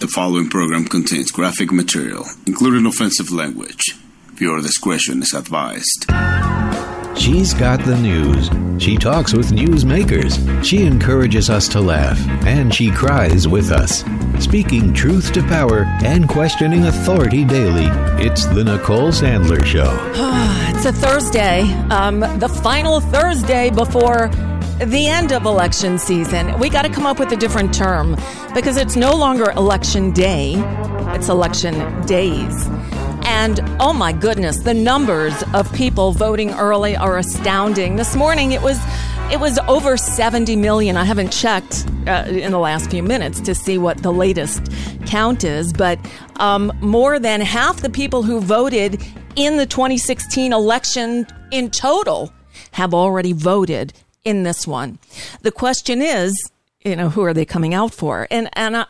The following program contains graphic material, including offensive language. Viewer discretion is advised. She's got the news. She talks with newsmakers. She encourages us to laugh, and she cries with us. Speaking truth to power and questioning authority daily, it's the Nicole Sandler Show. It's a Thursday, the final Thursday before the end of election season. We got to come up with a different term because it's no longer election day, it's election days. And oh my goodness, the numbers of people voting early are astounding. This morning it was over 70 million. I haven't checked in the last few minutes to see what the latest count is, but more than half the people who voted in the 2016 election in total have already voted in this one. The question is, who are they coming out for? And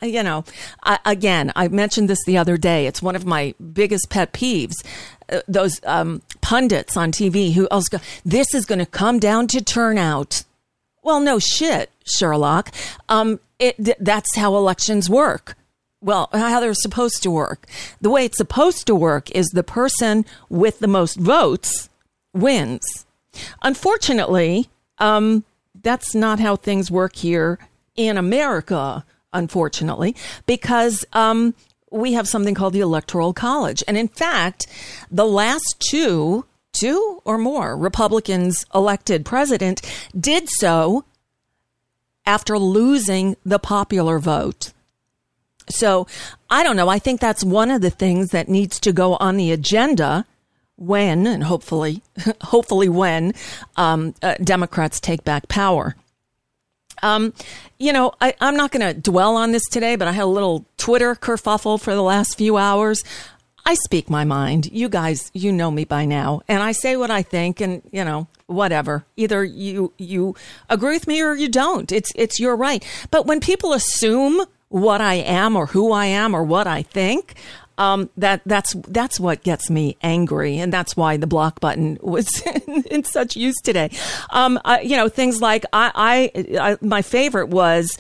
I mentioned this the other day. It's one of my biggest pet peeves. Those pundits on TV who also go, this is going to come down to turnout. Well, no shit, Sherlock. That's how elections work. Well, how they're supposed to work. The way it's supposed to work is the person with the most votes wins. Unfortunately, that's not how things work here in America, unfortunately, because we have something called the Electoral College. And in fact, the last two or more Republicans elected president did so after losing the popular vote. So I don't know. I think that's one of the things that needs to go on the agenda when, and hopefully when, Democrats take back power. I'm not going to dwell on this today, but I had a little Twitter kerfuffle for the last few hours. I speak my mind. You guys, you know me by now, and I say what I think, and whatever. Either you agree with me or you don't. It's your right. But when people assume what I am or who I am or what I think, that's what gets me angry, and that's why the block button was in such use today. Things like my favorite was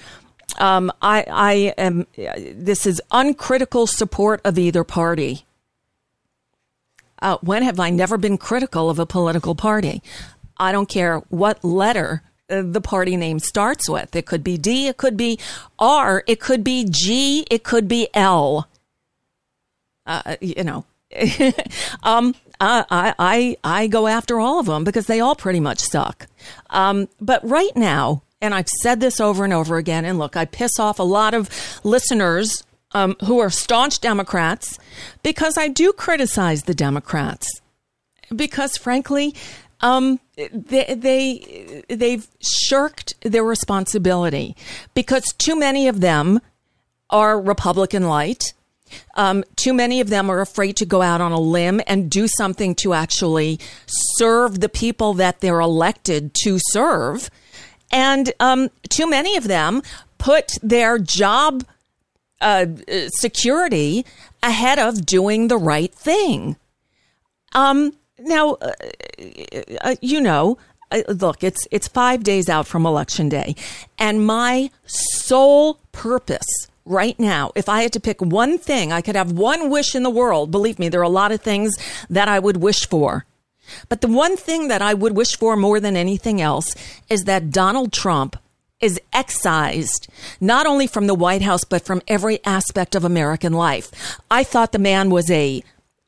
this is uncritical support of either party. When have I never been critical of a political party? I don't care what letter the party name starts with. It could be D, it could be R, it could be G, it could be L. I go after all of them because they all pretty much suck. But right now, and I've said this over and over again, and look, I piss off a lot of listeners who are staunch Democrats because I do criticize the Democrats because, frankly, they've shirked their responsibility because too many of them are Republican light. Too many of them are afraid to go out on a limb and do something to actually serve the people that they're elected to serve. And too many of them put their job security ahead of doing the right thing. Look, it's 5 days out from Election Day, and my sole purpose right now, if I had to pick one thing, I could have one wish in the world. Believe me, there are a lot of things that I would wish for. But the one thing that I would wish for more than anything else is that Donald Trump is excised, not only from the White House, but from every aspect of American life. I thought the man was the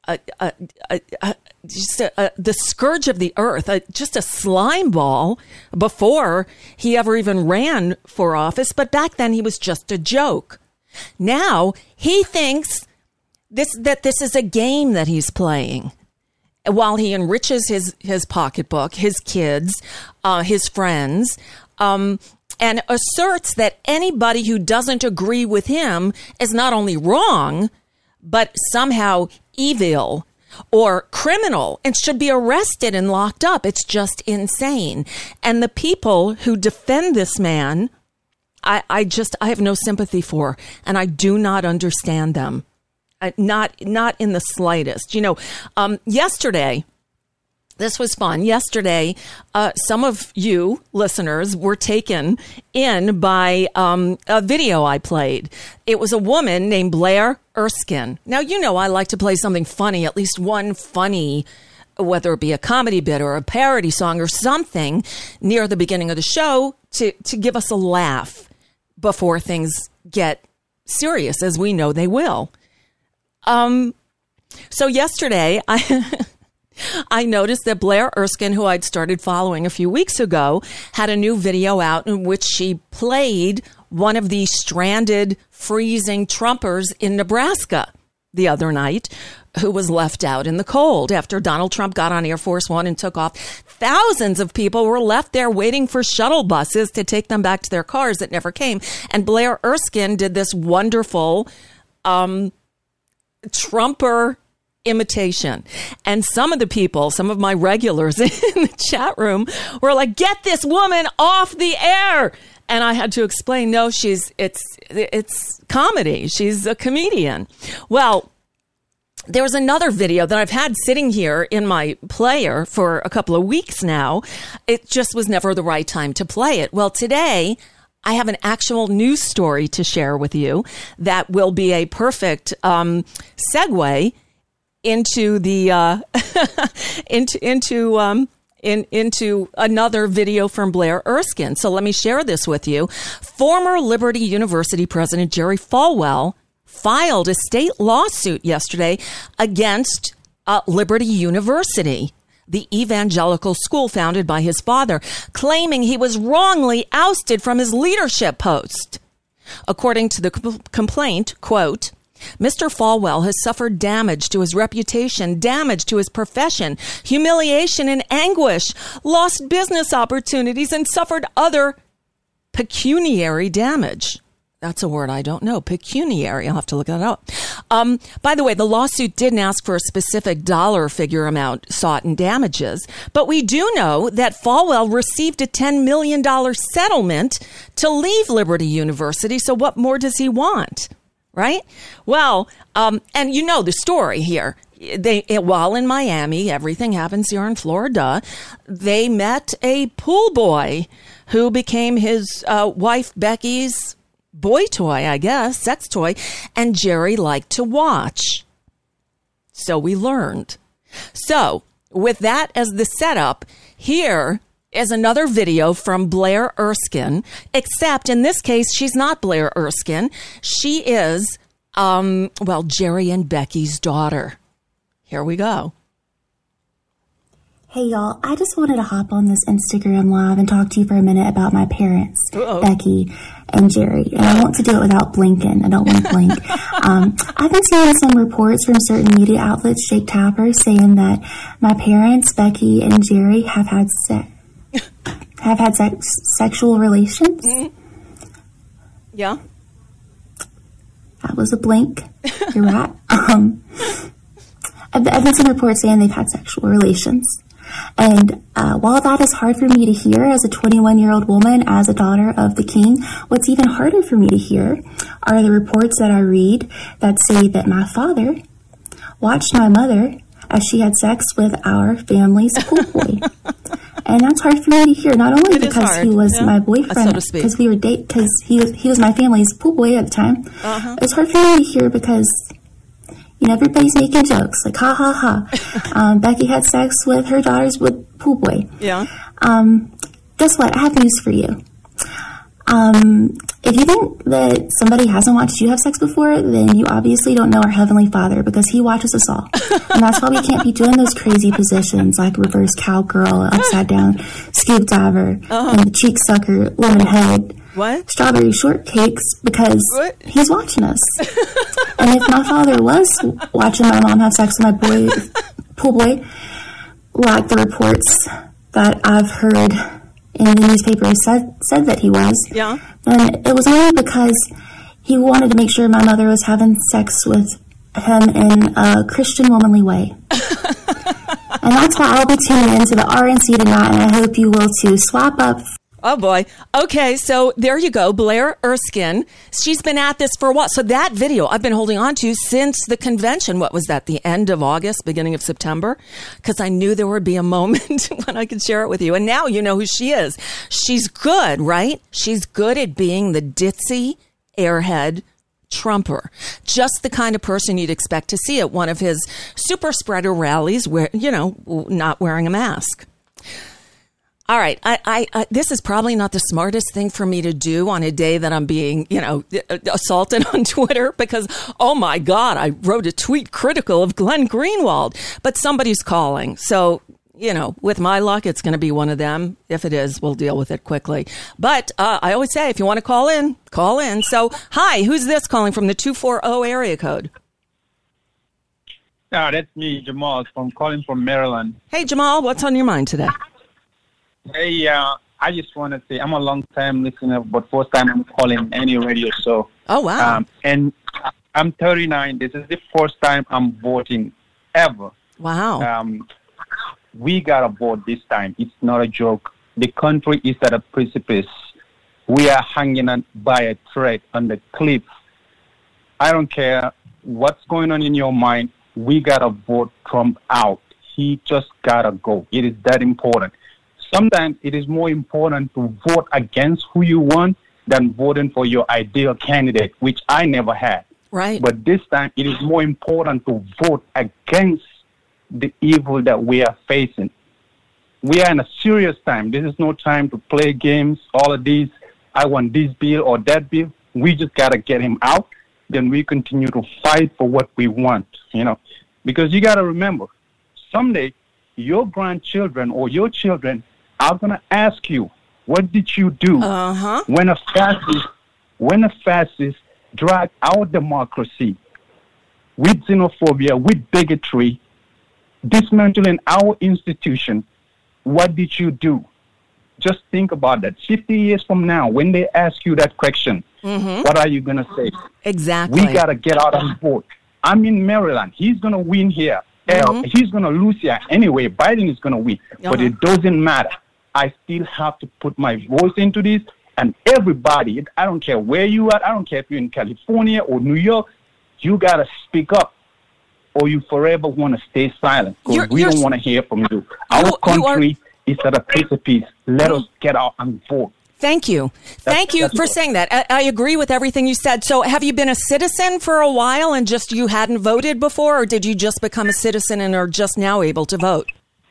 scourge of the earth, just a slime ball before he ever even ran for office. But back then he was just a joke. Now he thinks that this is a game that he's playing while he enriches his pocketbook, his kids, his friends, and asserts that anybody who doesn't agree with him is not only wrong, but somehow evil or criminal and should be arrested and locked up. It's just insane. And the people who defend this man, I have no sympathy for, and I do not understand them. Not in the slightest. Yesterday, This was fun. Yesterday, some of you listeners were taken in by a video I played. It was a woman named Blair Erskine. Now, you know I like to play something funny, at least one funny, whether it be a comedy bit or a parody song or something near the beginning of the show to give us a laugh before things get serious, as we know they will. So yesterday, I noticed that Blair Erskine, who I'd started following a few weeks ago, had a new video out in which she played one of the stranded, freezing Trumpers in Nebraska the other night, who was left out in the cold after Donald Trump got on Air Force One and took off. Thousands of people were left there waiting for shuttle buses to take them back to their cars that never came. And Blair Erskine did this wonderful Trumper imitation. And some of the people, some of my regulars in the chat room were like, get this woman off the air. And I had to explain, no, it's comedy. She's a comedian. Well, there was another video that I've had sitting here in my player for a couple of weeks now. It just was never the right time to play it. Well, today I have an actual news story to share with you that will be a perfect segue into the into another video from Blair Erskine. So let me share this with you. Former Liberty University President Jerry Falwell filed a state lawsuit yesterday against Liberty University, the evangelical school founded by his father, claiming he was wrongly ousted from his leadership post. According to the complaint, quote, Mr. Falwell has suffered damage to his reputation, damage to his profession, humiliation and anguish, lost business opportunities, and suffered other pecuniary damage. That's a word I don't know. Pecuniary. I'll have to look that up. By the way, the lawsuit didn't ask for a specific dollar figure amount sought in damages, but we do know that Falwell received a $10 million settlement to leave Liberty University. So what more does he want? Right? Well, and you know the story here. While in Miami, everything happens here in Florida, they met a pool boy who became his wife Becky's boy toy, I guess, sex toy, and Jerry liked to watch. So we learned. So with that as the setup, here is another video from Blair Erskine, except in this case, she's not Blair Erskine. She is, Jerry and Becky's daughter. Here we go. Hey, y'all. I just wanted to hop on this Instagram Live and talk to you for a minute about my parents, Becky and Jerry. And I want to do it without blinking. I don't want to blink. I've been seeing some reports from certain media outlets, Jake Tapper, saying that my parents, Becky and Jerry, have had sexual relations. Mm-hmm. Yeah. That was a blink. You're right. I've been seeing reports saying they've had sexual relations. And while that is hard for me to hear as a 21-year-old woman, as a daughter of the king, what's even harder for me to hear are the reports that I read that say that my father watched my mother as she had sex with our family's pool boy. And that's hard for me to hear, not only because he was my boyfriend, because we were because he was my family's pool boy at the time. It's hard for me to hear because, you know, everybody's making jokes, like, ha, ha, ha. Becky had sex with her daughters with pool boy. Yeah. Guess what? I have news for you. If you think that somebody hasn't watched you have sex before, then you obviously don't know our Heavenly Father, because He watches us all. And that's why we can't be doing those crazy positions like reverse cowgirl, upside down scoop diver, and the cheek sucker, lemon head, strawberry shortcakes, because He's watching us. And if my father was watching my mom have sex with my pool boy, like the reports that I've heard in the newspaper said that he was, then it was only because he wanted to make sure my mother was having sex with him in a Christian, womanly way. And that's why I'll be tuning into the RNC tonight, and I hope you will too. Swap up. Oh, boy. Okay, so there you go. Blair Erskine. She's been at this for a while. So that video I've been holding on to since the convention. What was that, the end of August, beginning of September? Because I knew there would be a moment when I could share it with you. And now you know who she is. She's good, right? She's good at being the ditzy airhead Trumper. Just the kind of person you'd expect to see at one of his super spreader rallies where, not wearing a mask. All right. I this is probably not the smartest thing for me to do on a day that I'm being, assaulted on Twitter because, oh my God, I wrote a tweet critical of Glenn Greenwald, but somebody's calling. So, with my luck, it's going to be one of them. If it is, we'll deal with it quickly. But I always say, if you want to call in, call in. So, hi, who's this calling from the 240 area code? That's me, Jamal. I'm calling from Maryland. Hey, Jamal, what's on your mind today? Hey, I just want to say I'm a long-time listener, but first time I'm calling any radio show. Oh, wow. And I'm 39. This is the first time I'm voting ever. Wow. We got to vote this time. It's not a joke. The country is at a precipice. We are hanging on by a thread on the cliff. I don't care what's going on in your mind. We got to vote Trump out. He just got to go. It is that important. Sometimes it is more important to vote against who you want than voting for your ideal candidate, which I never had. Right. But this time it is more important to vote against the evil that we are facing. We are in a serious time. This is no time to play games, all of these. I want this bill or that bill. We just got to get him out. Then we continue to fight for what we want, because you got to remember, someday your grandchildren or your children are going to ask you, what did you do when a fascist dragged our democracy with xenophobia, with bigotry, dismantling our institution? What did you do? Just think about that. 50 years from now, when they ask you that question, what are you going to say? Exactly. We got to get out and vote. I'm in Maryland. He's going to win here. He's going to lose here. Anyway, Biden is going to win. But it doesn't matter. I still have to put my voice into this. And everybody, I don't care where you are. I don't care if you're in California or New York. You got to speak up, or you forever want to stay silent. Because we don't want to hear from you. Our country is at a precipice. Let us get out and vote. Thank you. Thank you for saying that. I agree with everything you said. So have you been a citizen for a while and just you hadn't voted before, or did you just become a citizen and are just now able to vote?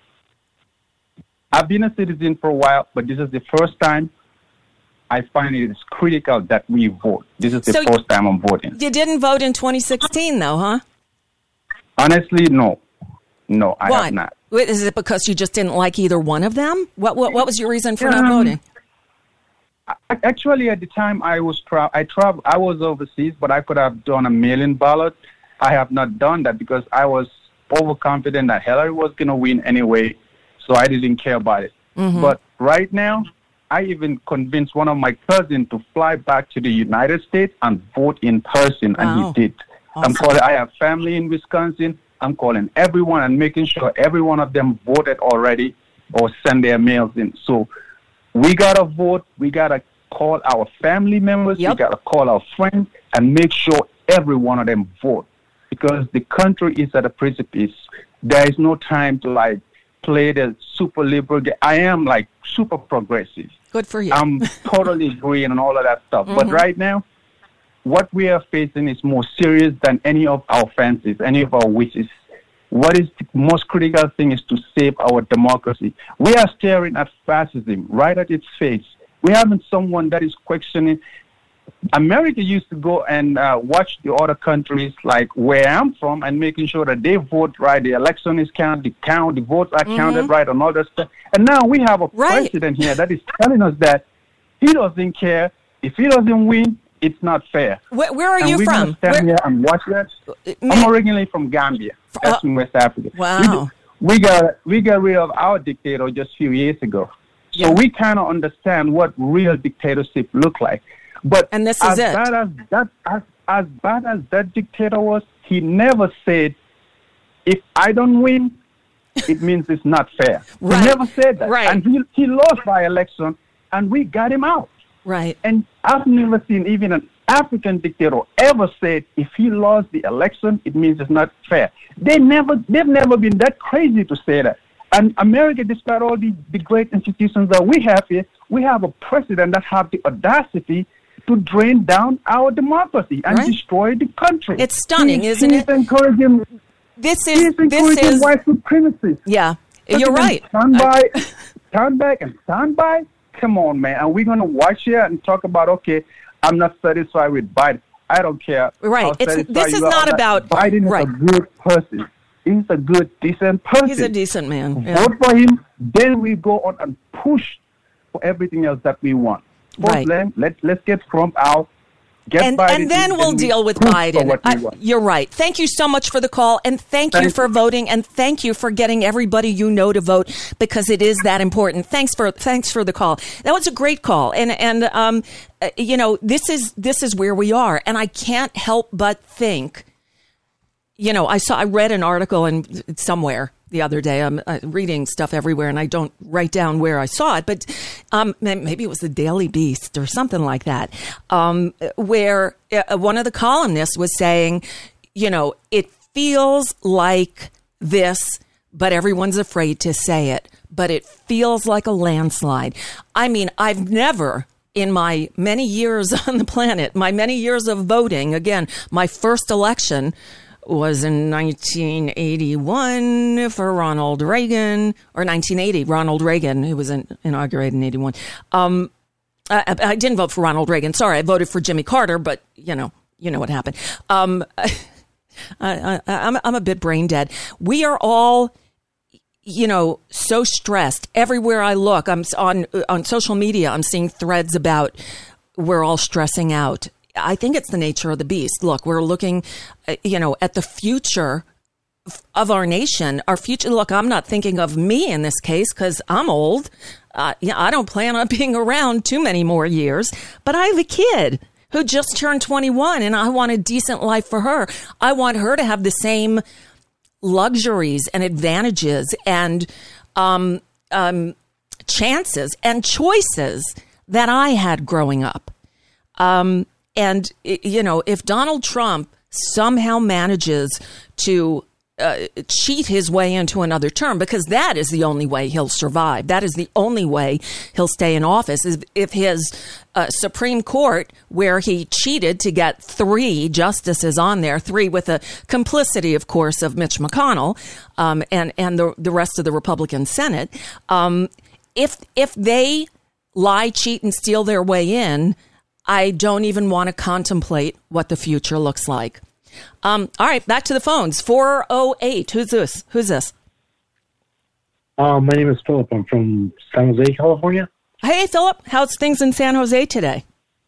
I've been a citizen for a while, but this is the first time I find it is critical that we vote. This is the first time I'm voting. You didn't vote in 2016, though, huh? Honestly, no. No, I have not. Is it because you just didn't like either one of them? What was your reason for not voting? Actually, at the time I was overseas, but I could have done a mail-in ballot. I have not done that because I was overconfident that Hillary was going to win anyway, so I didn't care about it. But right now, I even convinced one of my cousins to fly back to the United States and vote in person, and he did. Awesome. I have family in Wisconsin. I'm calling everyone and making sure every one of them voted already or send their mails in. So we got to vote. We got to call our family members. We got to call our friends and make sure every one of them vote, because the country is at a precipice. There is no time to play the super liberal game. I am super progressive. Good for you. I'm totally agreeing on all of that stuff. But right now, what we are facing is more serious than any of our fancies, any of our wishes. What is the most critical thing is to save our democracy. We are staring at fascism right at its face. We haven't someone that is questioning. America used to go and watch the other countries like where I'm from and making sure that they vote right, the election is counted, the votes are counted right, and all that stuff. And now we have a president here that is telling us that he doesn't care. If he doesn't win, it's not fair. Where are you from? We're going to stand here and watch that. I'm originally from Gambia. That's in West Africa. Wow. We got rid of our dictator just a few years ago. So we kind of understand what real dictatorship look like. But and this is as bad as that dictator was, he never said, if I don't win, it means it's not fair. He never said that. And he lost by election. and we got him out. Right. And I've never seen even an African dictator ever said if he lost the election, it means it's not fair. They've never been that crazy to say that. And America, despite all the great institutions that we have here, we have a president that have the audacity to drain down our democracy and destroy the country. It's stunning, isn't it? He's encouraging white supremacy. Yeah, you're right. Stand back and stand by. Come on, man. And we're going to watch here and talk about, okay, I'm not satisfied with Biden. I don't care. Right. This is not about... Biden is a good person. He's a good, decent person. He's a decent man. Yeah. Vote for him. Then we go on and push for everything else that we want. First, let's get Trump out. And then we'll deal with Biden. You're right. Thank you so much for the call, and thank you for voting, and thank you for getting everybody you know to vote, because it is that important. Thanks for the call. That was a great call, and you know, this is where we are, and I can't help but think. You know, I read an article somewhere the other day. I'm reading stuff everywhere, and I don't write down where I saw it, but maybe it was the Daily Beast or something like that, where one of the columnists was saying, you know, it feels like this, but everyone's afraid to say it, but it feels like a landslide. I mean, I've never... in my many years on the planet, my many years of voting, again, my first election was in 1981 for Ronald Reagan, or 1980, Ronald Reagan, who was inaugurated in 81. I didn't vote for Ronald Reagan. Sorry, I voted for Jimmy Carter, but you know what happened. I'm a bit brain dead. We are all, you know, so stressed. Everywhere I look, I'm on social media, I'm seeing threads about we're all stressing out. I think it's the nature of the beast. Look, we're looking, you know, at the future of our nation, our future. Look, I'm not thinking of me in this case because I'm old. I don't plan on being around too many more years, but I have a kid who just turned 21 and I want a decent life for her. I want her to have the same luxuries and advantages and chances and choices that I had growing up. And, you know, if Donald Trump somehow manages to cheat his way into another term, because that is the only way he'll survive. That is the only way he'll stay in office, is if his Supreme Court, where he cheated to get 3 justices on there, 3 with the complicity, of course, of Mitch McConnell and the rest of the Republican Senate, if they lie, cheat, and steal their way in, I don't even want to contemplate what the future looks like. All right, back to the phones. 408. Who's this? My name is Philip. I'm from San Jose, California. Hey, Philip. How's things in San Jose today?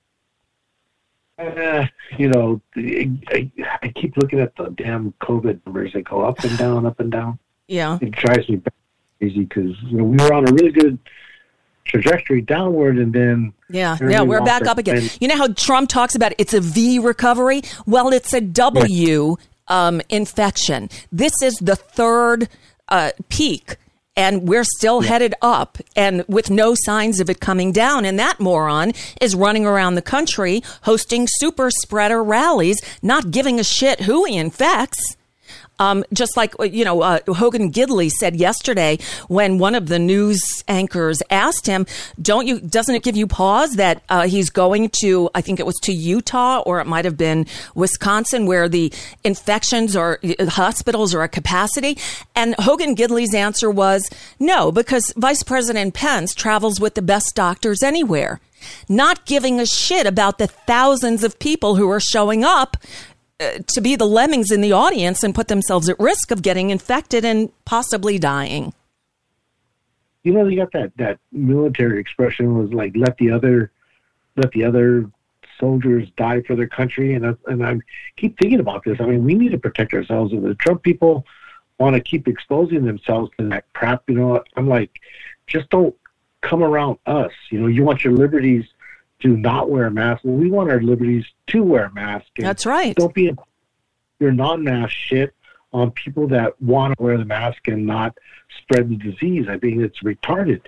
You know, I keep looking at the damn COVID numbers. They go up and down, up and down. Yeah. It drives me crazy because, you know, we were on a really good trajectory downward, and then we're back up again. You know how Trump talks about it's a V recovery? Well, it's a W infection. This is the third peak, and we're still headed up, and with no signs of it coming down. And that moron is running around the country hosting super spreader rallies, not giving a shit who he infects. Just like, you know, Hogan Gidley said yesterday when one of the news anchors asked him, doesn't it give you pause that he's going to, I think it was to Utah, or it might have been Wisconsin, where the infections or hospitals are at capacity? And Hogan Gidley's answer was no, because Vice President Pence travels with the best doctors anywhere, not giving a shit about the thousands of people who are showing up to be the lemmings in the audience and put themselves at risk of getting infected and possibly dying. You know, they got that military expression was like, let the other soldiers die for their country. And I keep thinking about this. I mean, we need to protect ourselves. And the Trump people want to keep exposing themselves to that crap. You know, I'm like, just don't come around us. You know, you want your liberties to not wear a mask. Well, we want our liberties to wear a mask. That's right. Don't be your non-mask shit on people that want to wear the mask and not spread the disease. I mean, it's retarded.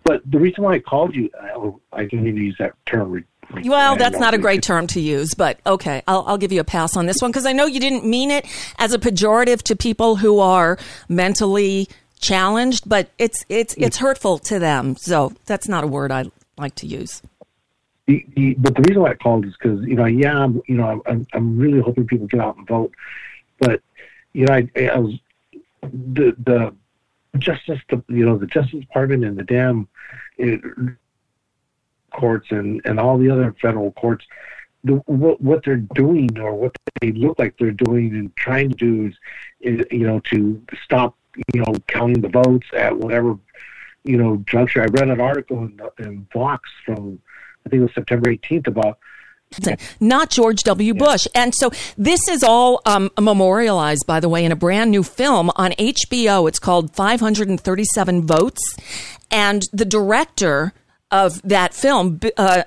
But the reason why I called you, I didn't need to use that term. Well, that's not a great term to use, but okay, I'll give you a pass on this one because I know you didn't mean it as a pejorative to people who are mentally challenged, but it's hurtful to them. So that's not a word I like to use. But the reason why I called is because I'm really hoping people get out and vote. But I was the Justice Department and the damn courts and all the other federal courts, what they're doing or what they look like they're doing and trying to do is to stop counting the votes at whatever juncture. I read an article in Vox from I think it was September 18th about not George W. Bush. And so this is all memorialized, by the way, in a brand new film on HBO. It's called 537 Votes. And the director of that film,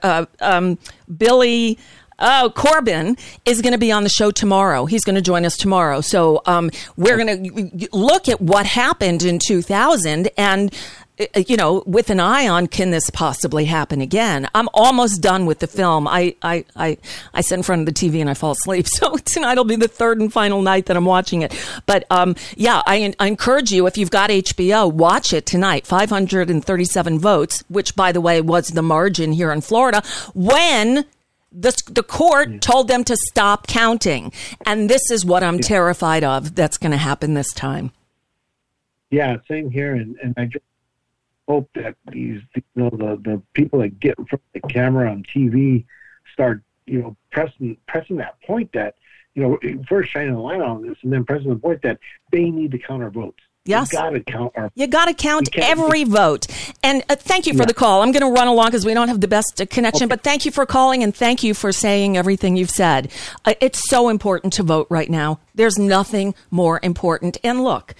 Billy Corbin, is going to be on the show tomorrow. He's going to join us tomorrow. So we're going to look at what happened in 2000 and with an eye on, can this possibly happen again? I'm almost done with the film. I sit in front of the TV and I fall asleep. So tonight will be the third and final night that I'm watching it. But I encourage you, if you've got HBO, watch it tonight. 537 votes, which, by the way, was the margin here in Florida when the court told them to stop counting. And this is what I'm terrified of that's going to happen this time. Yeah, same here. And I just hope that the people that get in front of the camera on TV start pressing that point that first shining a light on this and then pressing the point that they need to count our votes. Yes. You got to count every vote. And thank you for the call. I'm going to run along because we don't have the best connection, but thank you for calling and thank you for saying everything you've said. It's so important to vote right now. There's nothing more important. And look,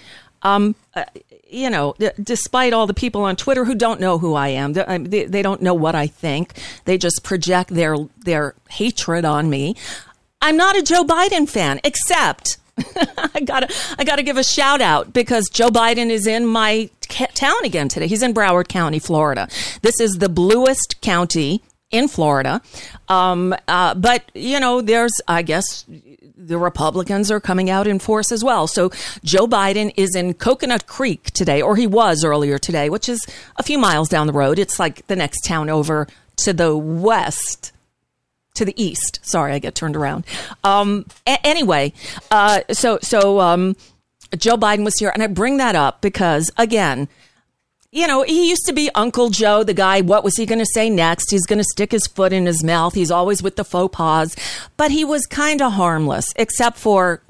despite all the people on Twitter who don't know who I am, they don't know what I think. They just project their hatred on me. I'm not a Joe Biden fan, except I gotta give a shout out because Joe Biden is in my town again today. He's in Broward County, Florida. This is the bluest county in Florida. But there's, I guess, the Republicans are coming out in force as well. So Joe Biden is in Coconut Creek today, or he was earlier today, which is a few miles down the road. It's like the next town over to the west. To the east. Sorry, I get turned around. Anyway, so Joe Biden was here, and I bring that up because, again, he used to be Uncle Joe, the guy. What was he going to say next? He's going to stick his foot in his mouth. He's always with the faux pas, but he was kind of harmless, except for,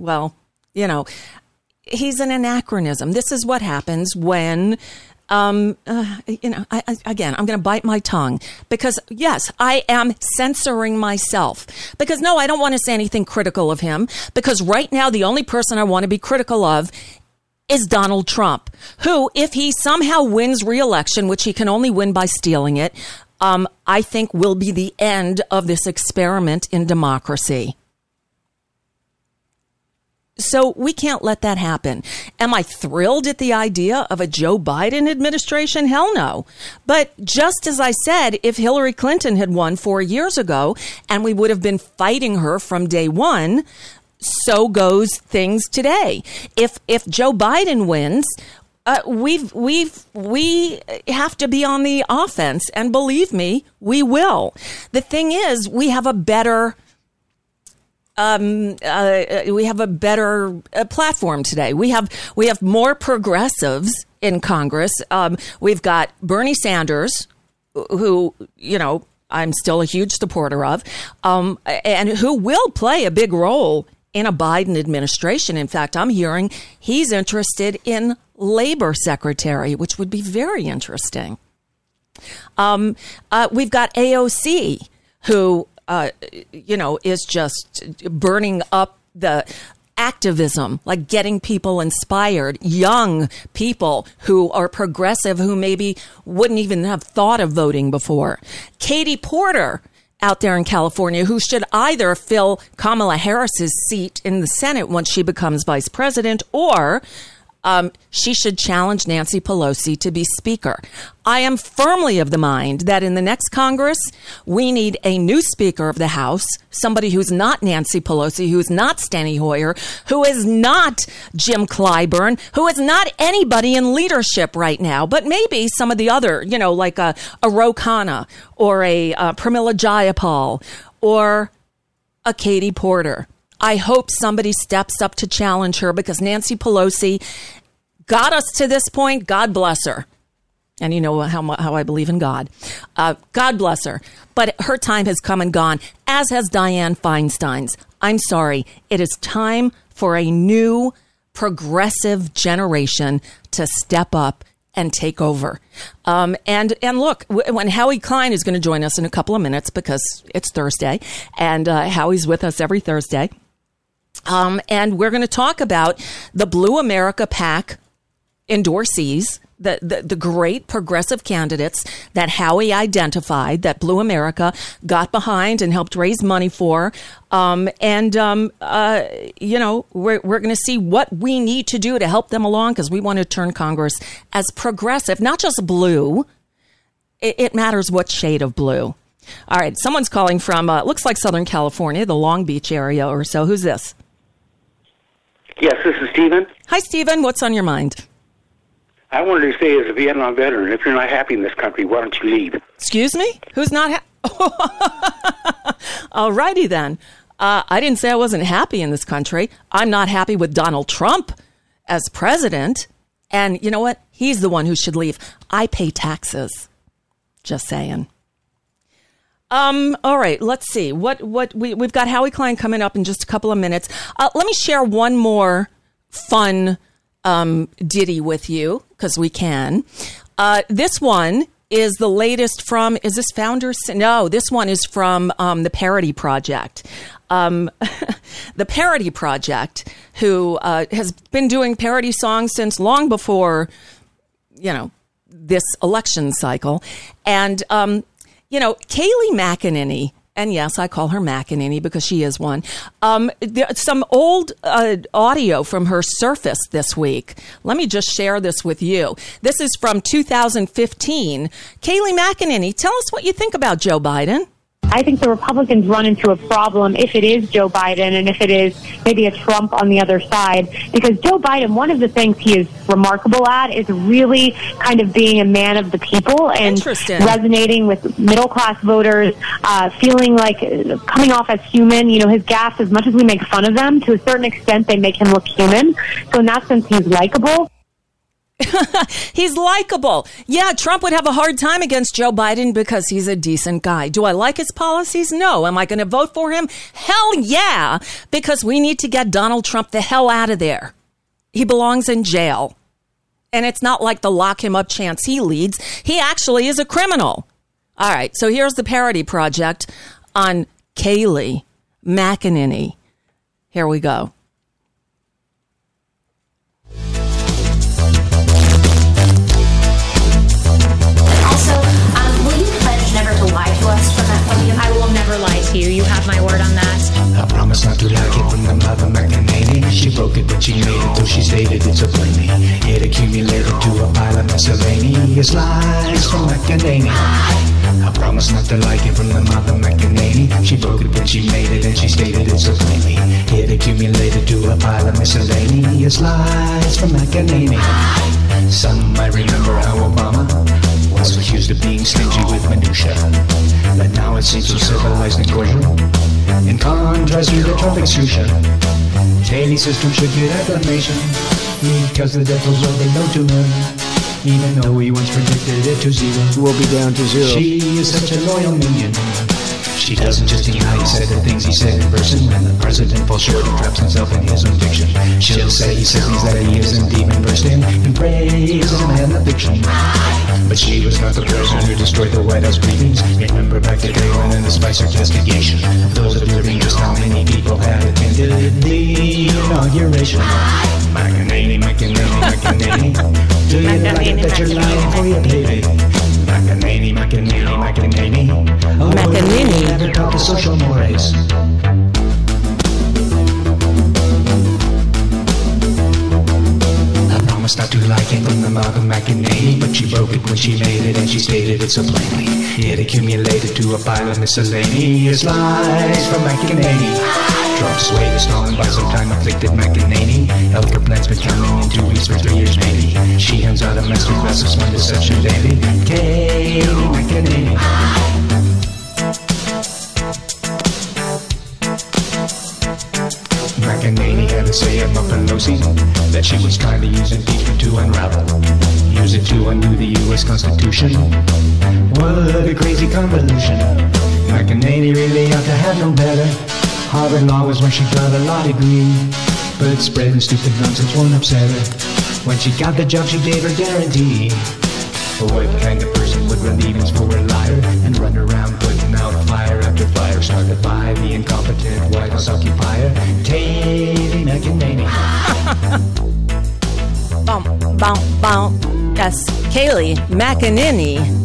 he's an anachronism. This is what happens when. I'm going to bite my tongue because, yes, I am censoring myself because, no, I don't want to say anything critical of him because right now the only person I want to be critical of is Donald Trump, who, if he somehow wins re-election, which he can only win by stealing it, I think will be the end of this experiment in democracy. So we can't let that happen. Am I thrilled at the idea of a Joe Biden administration? Hell no. But just as I said, if Hillary Clinton had won 4 years ago and we would have been fighting her from day one, so goes things today. If Joe Biden wins, we have to be on the offense, and believe me, we will. The thing is, we have a better platform today. We have more progressives in Congress. We've got Bernie Sanders, who, I'm still a huge supporter of, and who will play a big role in a Biden administration. In fact, I'm hearing he's interested in labor secretary, which would be very interesting. We've got AOC, who is just burning up the activism, like getting people inspired, young people who are progressive, who maybe wouldn't even have thought of voting before. Katie Porter out there in California, who should either fill Kamala Harris's seat in the Senate once she becomes vice president, or she should challenge Nancy Pelosi to be Speaker. I am firmly of the mind that in the next Congress, we need a new Speaker of the House, somebody who's not Nancy Pelosi, who's not Steny Hoyer, who is not Jim Clyburn, who is not anybody in leadership right now, but maybe some of the other, like a Ro Khanna or a Pramila Jayapal or a Katie Porter. I hope somebody steps up to challenge her because Nancy Pelosi got us to this point. God bless her. And you know how I believe in God. God bless her. But her time has come and gone, as has Dianne Feinstein's. I'm sorry. It is time for a new progressive generation to step up and take over. And look, when Howie Klein is going to join us in a couple of minutes because it's Thursday, and Howie's with us every Thursday. And we're going to talk about the Blue America PAC endorsees, the great progressive candidates that Howie identified, that Blue America got behind and helped raise money for. We're going to see what we need to do to help them along because we want to turn Congress as progressive, not just blue. It matters what shade of blue. All right. Someone's calling from, looks like Southern California, the Long Beach area or so. Who's this? Yes, this is Stephen. Hi, Stephen. What's on your mind? I wanted to say, as a Vietnam veteran, if you're not happy in this country, why don't you leave? Excuse me? Who's not All righty then. I didn't say I wasn't happy in this country. I'm not happy with Donald Trump as president. And you know what? He's the one who should leave. I pay taxes. Just saying. All right, let's see. We've got Howie Klein coming up in just a couple of minutes. Let me share one more fun ditty with you, because we can. This one is the latest from, is this Founders? No, this one is from the Parody Project. The Parody Project, who has been doing parody songs since long before, this election cycle. And, Kayleigh McEnany, and yes, I call her McEnany because she is one. Some old audio from her surfaced this week. Let me just share this with you. This is from 2015. Kayleigh McEnany, tell us what you think about Joe Biden. I think the Republicans run into a problem if it is Joe Biden and if it is maybe a Trump on the other side. Because Joe Biden, one of the things he is remarkable at is really kind of being a man of the people and resonating with middle-class voters, feeling like coming off as human. His gaffes, as much as we make fun of them, to a certain extent they make him look human. So in that sense, he's likable. He's likable. Yeah, Trump would have a hard time against Joe Biden because he's a decent guy. Do I like his policies? No. Am I going to vote for him? Hell yeah, because we need to get Donald Trump the hell out of there. He belongs in jail. And it's not like the lock him up chance he leads. He actually is a criminal. All right, so here's the Parody Project on Kayleigh McEnany. Here we go. Never to lie to us from that podium. I will never lie to you. You have my word on that. I promise not to like it from the mother McEnany. She broke it, but she made it till she stated it's a blamey. It accumulated to a pile of miscellaneous lies from McEnany. I promise not to like it from the mother McEnany. She broke it, but she made it, and she stated it's a blamey. It accumulated to a pile of miscellaneous lies from McEnany. Some might remember how Obama was accused of being stingy with minutia, but now it seems so civilized and cordial, in contrast to the Trump execution. Haley's system should get acclamation, because the death was well known to him, even though he once predicted it to zero. We'll be down to zero. She is such a loyal minion. She doesn't just deny he said the things he said in person. When the president falls short and traps himself in his own fiction, she'll say he says things that he isn't even versed in, and praise him and the fiction. But she was not the person who destroyed the White House briefings. Remember back to day one in the Spicer investigation. Those observing just how many people had attended the inauguration. McEnany, McEnany, McEnany. Do you like it that you're lying for your baby? McEnany, McEnany, McEnany. Oh, McEnany never taught the social mores. I promised not to like it from the mouth of McEnany, but she broke it when she made it, and she stated it so plainly. It accumulated to a pile of miscellaneous lies from McEnany. Trump's weight is stolen by some time-afflicted McEnany. Healthcare plans been counting in 2 weeks for 3 years maybe. She hands out a masterclass of smart deception daily. Kayleigh McEnany. McEnany had to say about Pelosi that she was trying to use impeachment to unravel. Use it to undo the U.S. Constitution. What a crazy convolution. McEnany really ought to have known better. Harvard Law was where she got a law degree, but spreading stupid nonsense won't upset her. When she got the job, she gave her guarantee. But what kind of person would run meetings for a liar and run around putting out fire after fire started by the incompetent White House occupier, Kayleigh McEnany? Bum, bum, bum. Yes, Kayleigh McEnany.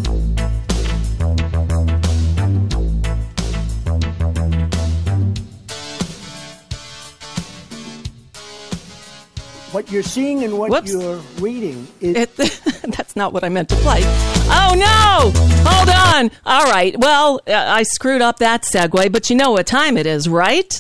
What you're seeing and what you're reading is... That's not what I meant to play. Oh, no! Hold on. All right. Well, I screwed up that segue, but you know what time it is, right?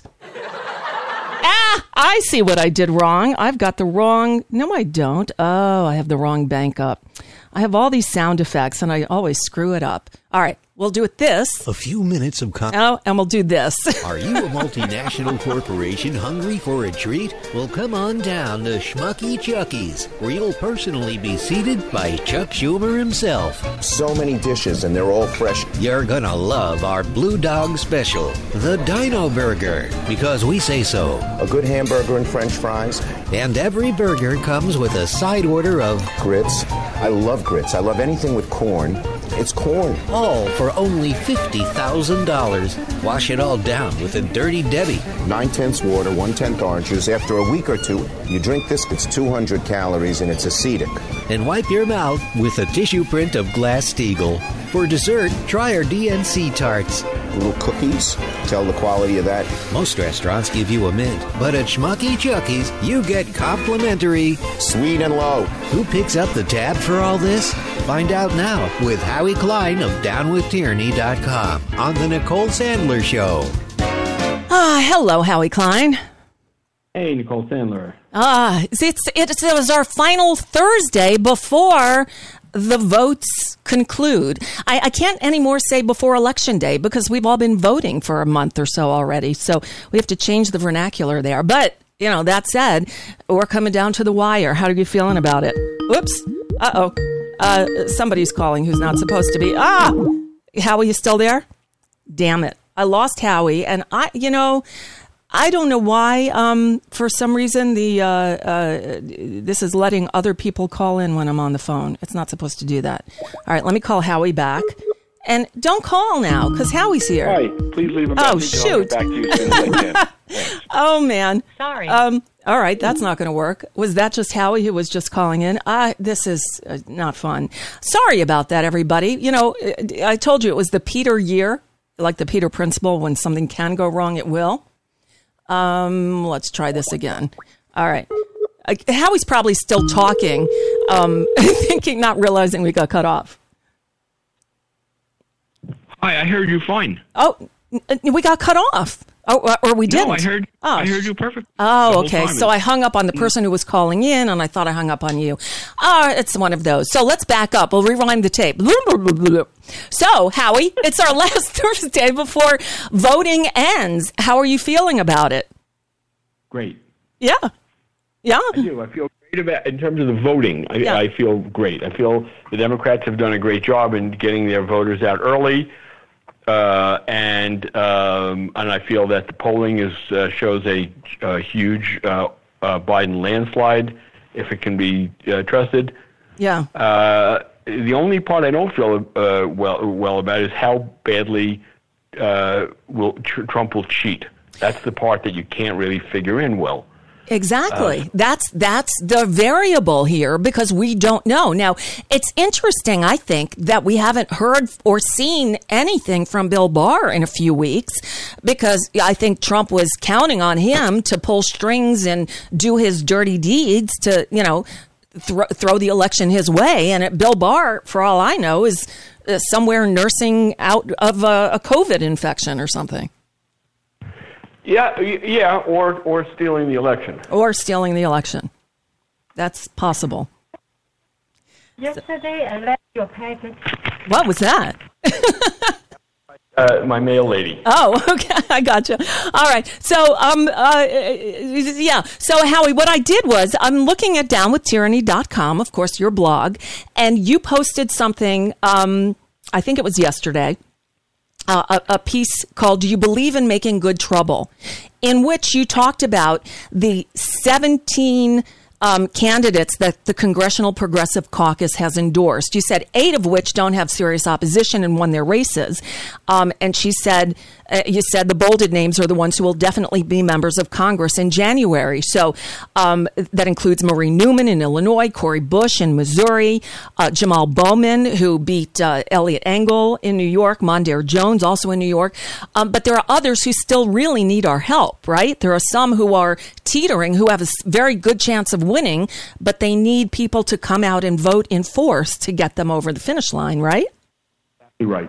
I see what I did wrong. I've got the wrong... No, I don't. Oh, I have the wrong bank up. I have all these sound effects, and I always screw it up. All right. We'll do it this. A few minutes of... and we'll do this. Are you a multinational corporation hungry for a treat? Well, come on down to Schmucky Chucky's, where you'll personally be seated by Chuck Schumer himself. So many dishes, and they're all fresh. You're gonna love our Blue Dog Special, the Dino Burger, because we say so. A good hamburger and French fries. And every burger comes with a side order of... grits. I love grits. I love anything with corn. It's corn. All for only $50,000. Wash it all down with a Dirty Debbie. 9/10 water, 1/10 orange juice. After a week or two, you drink this, it's 200 calories and it's acidic. And wipe your mouth with a tissue print of Glass-Steagall. For dessert, try our DNC tarts. Little cookies. Tell the quality of that. Most restaurants give you a mint, but at Schmucky Chucky's, you get complimentary sweet and low. Who picks up the tab for all this? Find out now with Howie Klein of DownWithTyranny.com on the Nicole Sandler Show. Hello, Howie Klein. Hey, Nicole Sandler. It was our final Thursday before the votes conclude. I can't anymore say before Election Day because we've all been voting for a month or so already. So we have to change the vernacular there. But, you know, that said, we're coming down to the wire. How are you feeling about it? Oops. Uh-oh. Somebody's calling who's not supposed to be. Howie, you still there? Damn it. I lost Howie. And I don't know why. For some reason, this is letting other people call in when I'm on the phone. It's not supposed to do that. All right, let me call Howie back. And don't call now, because Howie's here. Hi, please leave a message. Oh, shoot. I'll get back to you as soon as I can. Oh, man. Sorry. All right, that's not going to work. Was that just Howie who was just calling in? This is not fun. Sorry about that, everybody. You know, I told you it was the Peter year, like the Peter principle. When something can go wrong, it will. Let's try this again. All right. Howie's probably still talking, thinking, not realizing we got cut off. Hi, I heard you fine. Oh, we got cut off. Oh, or we didn't. No, I heard you perfect. Oh, okay. So I hung up on the person who was calling in, and I thought I hung up on you. It's one of those. So let's back up. We'll rewind the tape. So, Howie, it's our last Thursday before voting ends. How are you feeling about it? Great. Yeah. Yeah. I do. I feel great about, in terms of the voting, I feel great. I feel the Democrats have done a great job in getting their voters out early. And I feel that the polling shows a huge Biden landslide, if it can be trusted. Yeah. The only part I don't feel well about is how badly Trump will cheat. That's the part that you can't really figure in well. Exactly. That's the variable here because we don't know. Now, it's interesting, I think, that we haven't heard or seen anything from Bill Barr in a few weeks because I think Trump was counting on him to pull strings and do his dirty deeds to, throw the election his way. And Bill Barr, for all I know, is somewhere nursing out of a COVID infection or something. Yeah, or stealing the election. Or stealing the election. That's possible. Yesterday, I left your package. What was that? My mail lady. Oh, okay. I gotcha. All right. So, yeah. So, Howie, what I did was I'm looking at downwithtyranny.com, of course, your blog, and you posted something, I think it was yesterday, a piece called "Do You Believe in Making Good Trouble?" in which you talked about the 17 candidates that the Congressional Progressive Caucus has endorsed. You said 8 of which don't have serious opposition and won their races. And she said, you said the bolded names are the ones who will definitely be members of Congress in January. So that includes Marie Newman in Illinois, Cori Bush in Missouri, Jamal Bowman, who beat Eliot Engel in New York, Mondaire Jones also in New York. But there are others who still really need our help, right? There are some who are teetering, who have a very good chance of winning, but they need people to come out and vote in force to get them over the finish line, right? Right.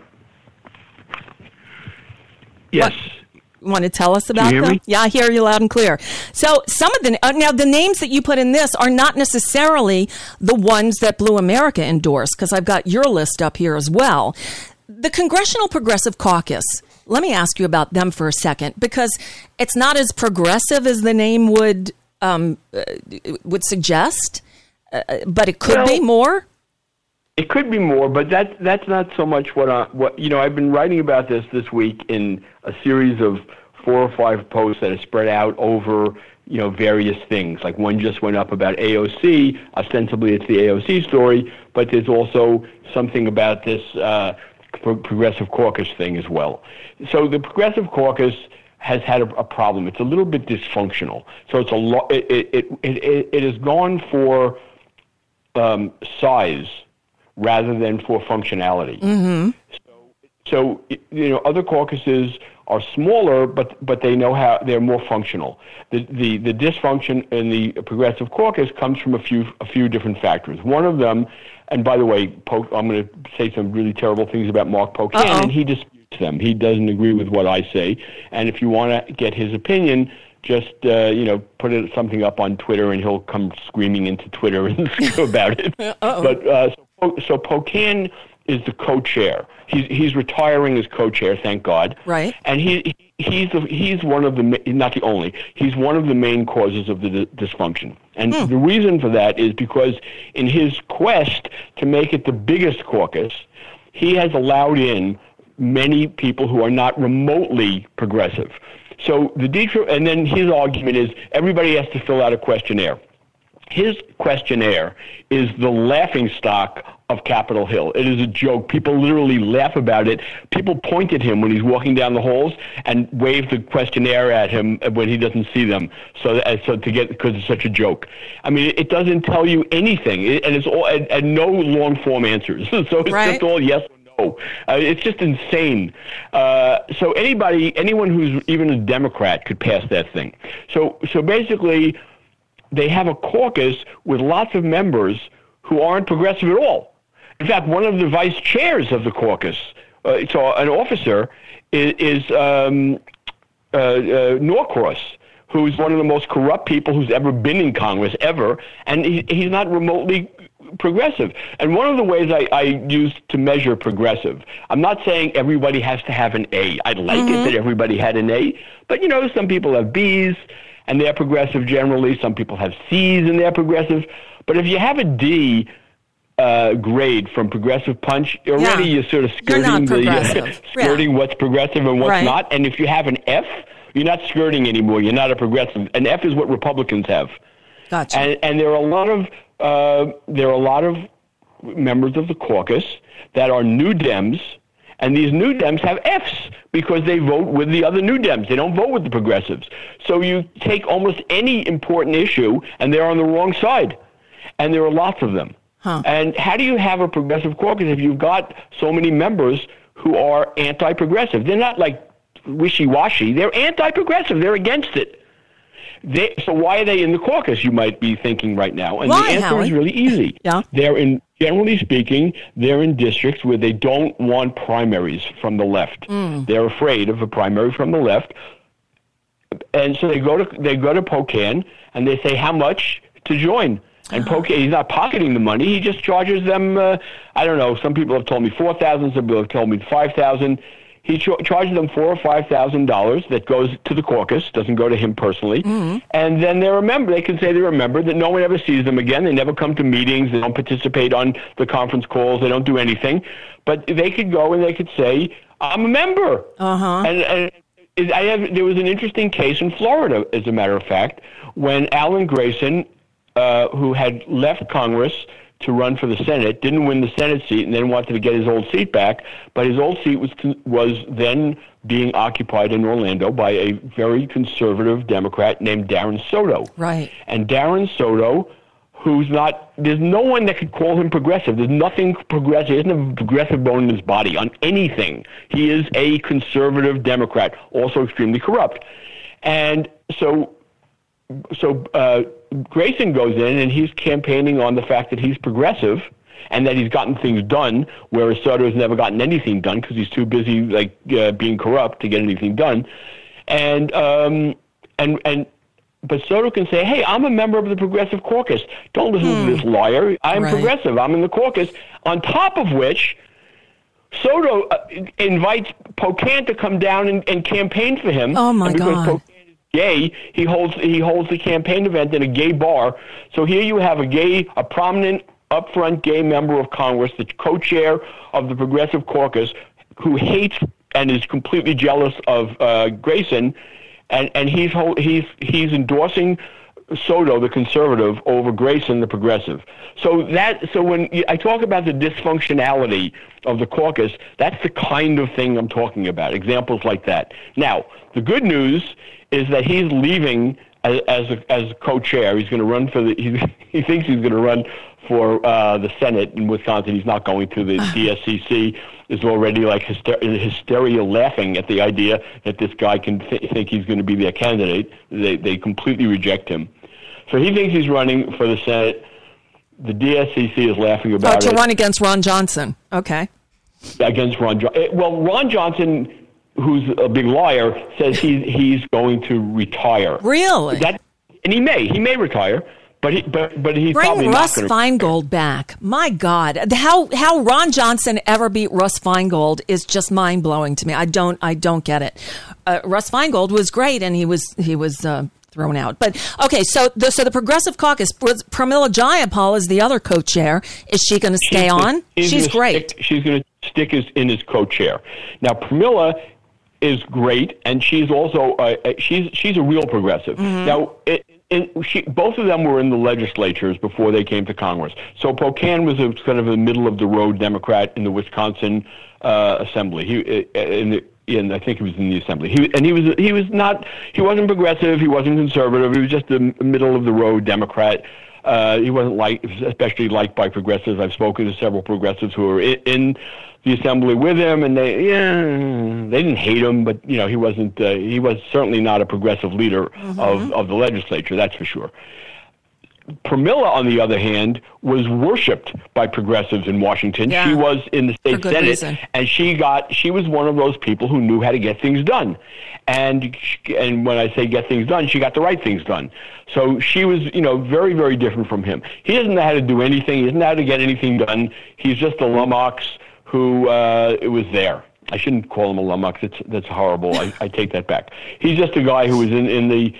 Yes. You want to tell us about them? Yeah, I hear you loud and clear. So some of the now the names that you put in this are not necessarily the ones that Blue America endorsed, because I've got your list up here as well. The Congressional Progressive Caucus. Let me ask you about them for a second, because it's not as progressive as the name would suggest, but it could be more. It could be more, but that's not so much what I've been writing about this week in a series of 4 or 5 posts that are spread out over various things. Like one just went up about AOC. Ostensibly, it's the AOC story, but there's also something about this Progressive Caucus thing as well. So the Progressive Caucus has had a problem. It's a little bit dysfunctional. So it has gone for size rather than for functionality. Mm-hmm. So other caucuses are smaller, but they know how they're more functional. The dysfunction in the Progressive Caucus comes from a few different factors. One of them, and by the way, I'm going to say some really terrible things about Mark Pocan, and he disputes them. He doesn't agree with what I say, and if you want to get his opinion, just put something up on Twitter, and he'll come screaming into Twitter and scream about it. But so Pocan is the co-chair. He's retiring as co-chair, thank God. Right. And he's one of the, not the only, he's one of the main causes of the dysfunction. And the reason for that is because in his quest to make it the biggest caucus, he has allowed in many people who are not remotely progressive. So and then his argument is everybody has to fill out a questionnaire. His questionnaire is the laughingstock of Capitol Hill. It is a joke. People literally laugh about it. People point at him when he's walking down the halls and wave the questionnaire at him when he doesn't see them. So because it's such a joke. I mean, it doesn't tell you anything, and it's all and no long form answers. So it's just all yes or no. It's just insane. So anyone who's even a Democrat could pass that thing. So basically, they have a caucus with lots of members who aren't progressive at all. In fact, one of the vice chairs of the caucus, so an officer, is Norcross, who's one of the most corrupt people who's ever been in Congress, ever, and he's not remotely progressive. And one of the ways I use to measure progressive, I'm not saying everybody has to have an A. I'd like it that everybody had an A, but some people have Bs, and they're progressive generally. Some people have C's and they're progressive. But if you have a D grade from Progressive Punch, already you're sort of skirting what's progressive and what's not. And if you have an F, you're not skirting anymore. You're not a progressive. An F is what Republicans have. Gotcha. And there are a lot of members of the caucus that are New Dems. And these New Dems have Fs because they vote with the other New Dems. They don't vote with the progressives. So you take almost any important issue, and they're on the wrong side. And there are lots of them. Huh. And how do you have a progressive caucus if you've got so many members who are anti-progressive? They're not like wishy-washy. They're anti-progressive. They're against it. So why are they in the caucus, you might be thinking right now? And why, the answer Howie? is really easy. Yeah. Generally speaking, they're in districts where they don't want primaries from the left. They're afraid of a primary from the left. And so they go to Pocan and they say how much to join. And Pocan, he's not pocketing the money. He just charges them, I don't know, some people have told me $4,000, some people have told me $5,000. He charges them $4,000 or $5,000 that goes to the caucus, doesn't go to him personally. And then they can say they're a member, that no one ever sees them again. They never come to meetings. They don't participate on the conference calls. They don't do anything. But they could go and they could say, I'm a member. And there was an interesting case in Florida, as a matter of fact, when Alan Grayson, who had left Congress to run for the Senate, didn't win the Senate seat, and then wanted to get his old seat back. But his old seat was then being occupied in Orlando by a very conservative Democrat named Darren Soto. Right. And Darren Soto, there's no one that could call him progressive. There's nothing progressive. He doesn't have a progressive bone in his body on anything. He is a conservative Democrat, also extremely corrupt. And so Grayson goes in and he's campaigning on the fact that he's progressive and that he's gotten things done, whereas Soto has never gotten anything done because he's too busy being corrupt to get anything done. But Soto can say, hey, I'm a member of the Progressive Caucus. Don't listen to this liar. I'm progressive. I'm in the caucus. On top of which, Soto invites Pocan to come down and campaign for him. Oh, my God. Gay, he holds the campaign event in a gay bar. So here you have a prominent, upfront gay member of Congress, the co-chair of the Progressive Caucus, who hates and is completely jealous of Grayson, and he's endorsing Soto, the conservative, over Grayson, the progressive. So when I talk about the dysfunctionality of the caucus, that's the kind of thing I'm talking about. Examples like that. Now, the good news is that he's leaving as co-chair. He's going to run he thinks he's going to run for the Senate in Wisconsin. He's not going to. The DSCC is already like hysteria laughing at the idea that this guy can think he's going to be their candidate. They completely reject him. So he thinks he's running for the Senate. The DSCC is laughing about it. To run against Ron Johnson. Okay. Against Ron Johnson. Well, Ron Johnson, who's a big liar, says he's going to retire. Really? And he may retire, but he's Bring probably Russ not going to. Feingold back. My God, how Ron Johnson ever beat Russ Feingold is just mind blowing to me. I don't get it. Russ Feingold was great, and he was thrown out. But okay, so the Progressive Caucus, Pramila Jayapal is the other co-chair. Is she going to stay on? She's great. She's going to stick in as co-chair. Now, Pramila is great, and she's also she's a real progressive. Now, both of them were in the legislatures before they came to Congress. So Pocan was kind of a middle of the road Democrat in the Wisconsin Assembly. I think he was in the Assembly. He wasn't progressive. He wasn't conservative. He was just a middle of the road Democrat. He wasn't especially liked by progressives. I've spoken to several progressives who were in the Assembly with him, and they didn't hate him, but he wasn't. He was certainly not a progressive leader of the legislature. That's for sure. Pramila, on the other hand, was worshipped by progressives in Washington. Yeah. She was in the state Senate, reason. And she was one of those people who knew how to get things done. And when I say get things done, she got the right things done. So she was, very, very different from him. He doesn't know how to do anything. He doesn't know how to get anything done. He's just a lummox who was there. I shouldn't call him a lummox. That's horrible. I take that back. He's just a guy who was in the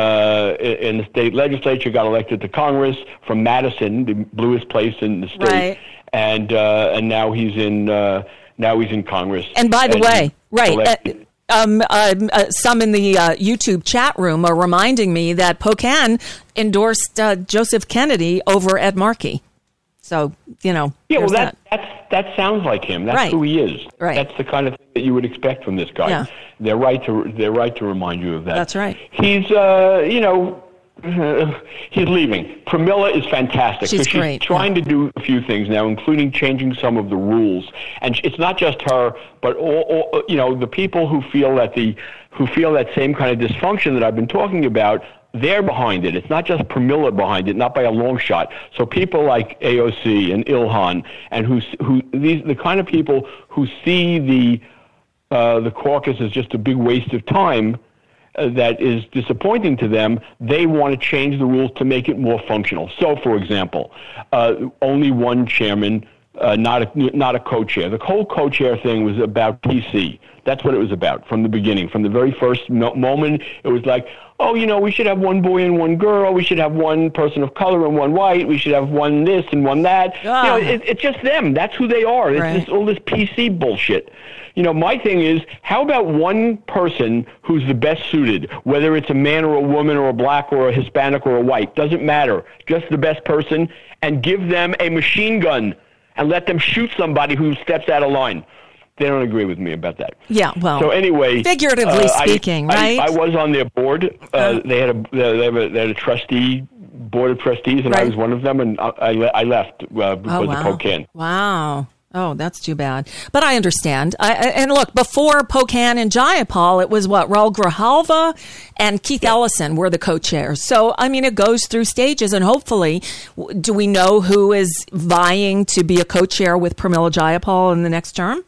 state legislature, got elected to Congress from Madison, the bluest place in the state, right. And now he's in Congress. And by the way, right. Some in the YouTube chat room are reminding me that Pocan endorsed Joseph Kennedy over Ed Markey. So, Yeah, well, that sounds like him. That's right. Who he is. Right. That's the kind of thing that you would expect from this guy. Yeah. They're right to remind you of that. That's right. He's he's leaving. Pramila is fantastic. She's great. She's trying to do a few things now, including changing some of the rules. And it's not just her, but all the people who feel that same kind of dysfunction that I've been talking about they're behind it. It's not just Pramila behind it, not by a long shot. So people like AOC and Ilhan, and the kind of people who see the caucus as just a big waste of time that is disappointing to them, they want to change the rules to make it more functional. So, for example, only one chairman, not a co-chair. The whole co-chair thing was about PC. That's what it was about from the beginning. From the very first moment, it was like, oh, we should have one boy and one girl. We should have one person of color and one white. We should have one this and one that. It's just them. That's who they are. It's all this PC bullshit. My thing is, how about one person who's the best suited, whether it's a man or a woman or a black or a Hispanic or a white, doesn't matter. Just the best person, and give them a machine gun and let them shoot somebody who steps out of line. They don't agree with me about that. Yeah, well, so anyway, figuratively speaking, right? I was on their board. They had a trustee, board of trustees, and I was one of them, and I left because of Pocan. Wow. Oh, that's too bad. But I understand. And look, before Pocan and Jayapal, it was Raul Grijalva and Keith Ellison were the co-chairs. So, it goes through stages, and hopefully, do we know who is vying to be a co-chair with Pramila Jayapal in the next term?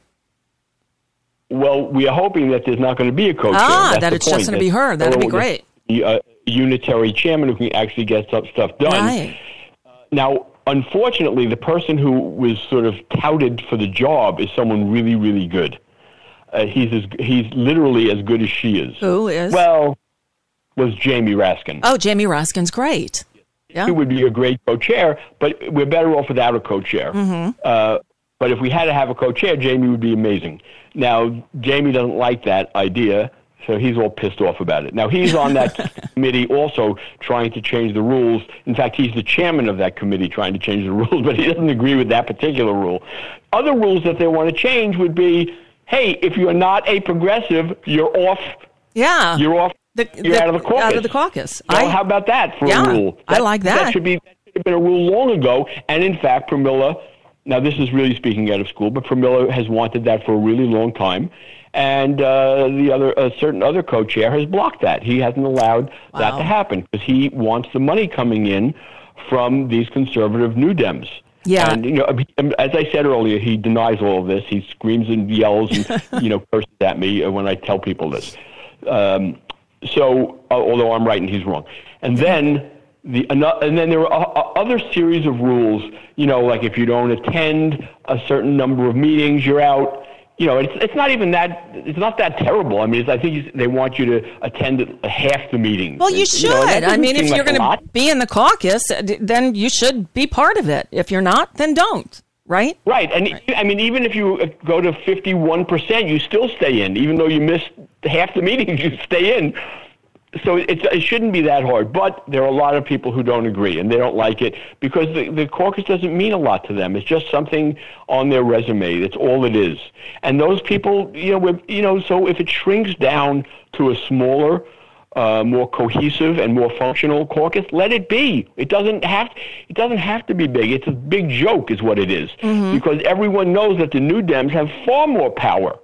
Well, we are hoping that there's not going to be a co-chair. That it's just going to be her. That would be great. A unitary chairman who can actually get stuff done. Right. Now, unfortunately, the person who was sort of touted for the job is someone really, really good. He's literally as good as she is. Who is? Well, was Jamie Raskin. Oh, Jamie Raskin's great. Yeah. He would be a great co-chair, but we're better off without a co-chair. Mm-hmm. But if we had to have a co-chair, Jamie would be amazing. Now, Jamie doesn't like that idea, so he's all pissed off about it. Now, he's on that committee also trying to change the rules. In fact, he's the chairman of that committee trying to change the rules, but he doesn't agree with that particular rule. Other rules that they want to change would be, hey, if you're not a progressive, you're off. Yeah. You're off. You're out of the caucus. Out of the caucus. How about that for a rule? I like that. That should have been a rule long ago. And in fact, Pramila, now this is really speaking out of school, but Pramila has wanted that for a really long time. And a certain other co-chair has blocked that. He hasn't allowed that to happen because he wants the money coming in from these conservative New Dems. Yeah. And, as I said earlier, he denies all of this. He screams and yells and, curses at me when I tell people this. So, although I'm right and he's wrong. And then there are other series of rules, like if you don't attend a certain number of meetings, you're out. It's not even that. It's not that terrible. I think they want you to attend half the meetings. Well, you should. If you're going to be in the caucus, then you should be part of it. If you're not, then don't. Right. Right. And even if you go to 51%, you still stay in. Even though you missed half the meetings, you stay in. So it shouldn't be that hard, but there are a lot of people who don't agree, and they don't like it because the caucus doesn't mean a lot to them. It's just something on their resume. That's all it is. And those people, so if it shrinks down to a smaller, more cohesive and more functional caucus, let it be. It doesn't have to be big. It's a big joke is what it is, because everyone knows that the New Dems have far more power.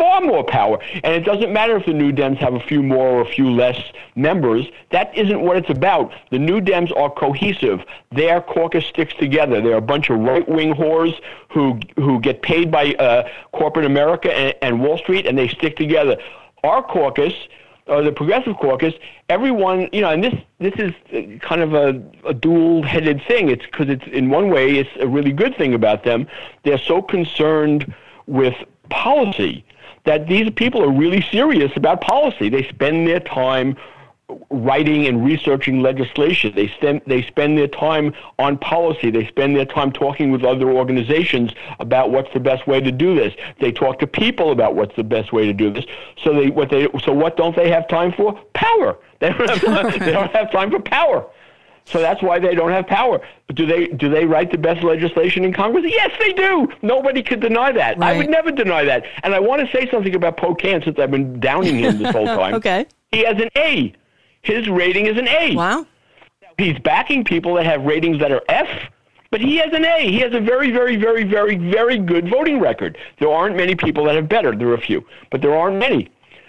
And it doesn't matter if the New Dems have a few more or a few less members. That isn't what it's about. The New Dems are cohesive. Their caucus sticks together. They're a bunch of right-wing whores who get paid by corporate America and Wall Street, and they stick together. Our caucus, the Progressive Caucus, everyone, and this is kind of a dual-headed thing. It's because it's in one way it's a really good thing about them. They're so concerned with policy that these people are really serious about policy. They spend their time writing and researching legislation. They spend their time on policy. They spend their time talking with other organizations about what's the best way to do this. They talk to people about what's the best way to do this. So what don't they have time for? Power. They don't have time for power. So that's why they don't have power. But do they write the best legislation in Congress? Yes, they do. Nobody could deny that. Right. I would never deny that. And I want to say something about Pocan since I've been downing him this whole time. Okay. He has an A. His rating is an A. Wow. He's backing people that have ratings that are F, but he has an A. He has a very, very, very, very, very good voting record. There aren't many people that have better. There are a few, but there aren't many.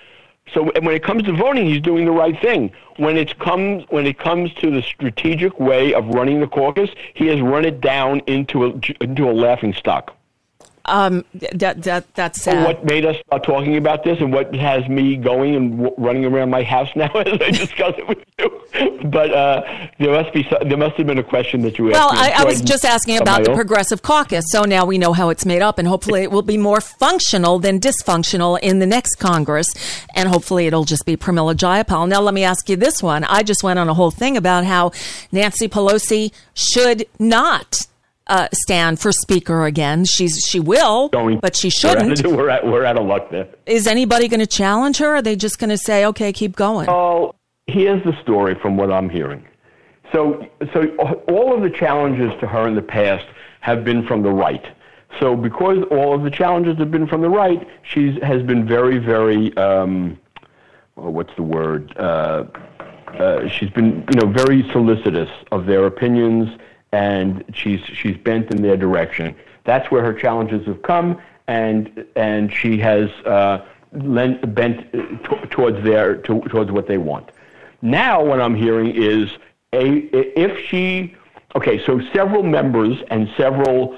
So when it comes to voting, he's doing the right thing. When it comes to the strategic way of running the caucus, he has run it down into a laughing stock. That's sad. So what made us start talking about this, and what has me going and running around my house now as I discuss it with you? But there must have been a question that you asked. Well, I was just asking about the Progressive Caucus, so now we know how it's made up, and hopefully it will be more functional than dysfunctional in the next Congress, and hopefully it'll just be Pramila Jayapal. Now, let me ask you this one. I just went on a whole thing about how Nancy Pelosi should not stand for speaker again. She will, but she shouldn't. We're out of luck there. Is anybody going to challenge her? Or are they just going to say, okay, keep going? Oh, here's the story from what I'm hearing. So all of the challenges to her in the past have been from the right. So because all of the challenges have been from the right, she has been very, very, what's the word? She's been, very solicitous of their opinions, and she's bent in their direction. That's where her challenges have come, and she has bent towards what they want. Now, what I'm hearing is so several members and several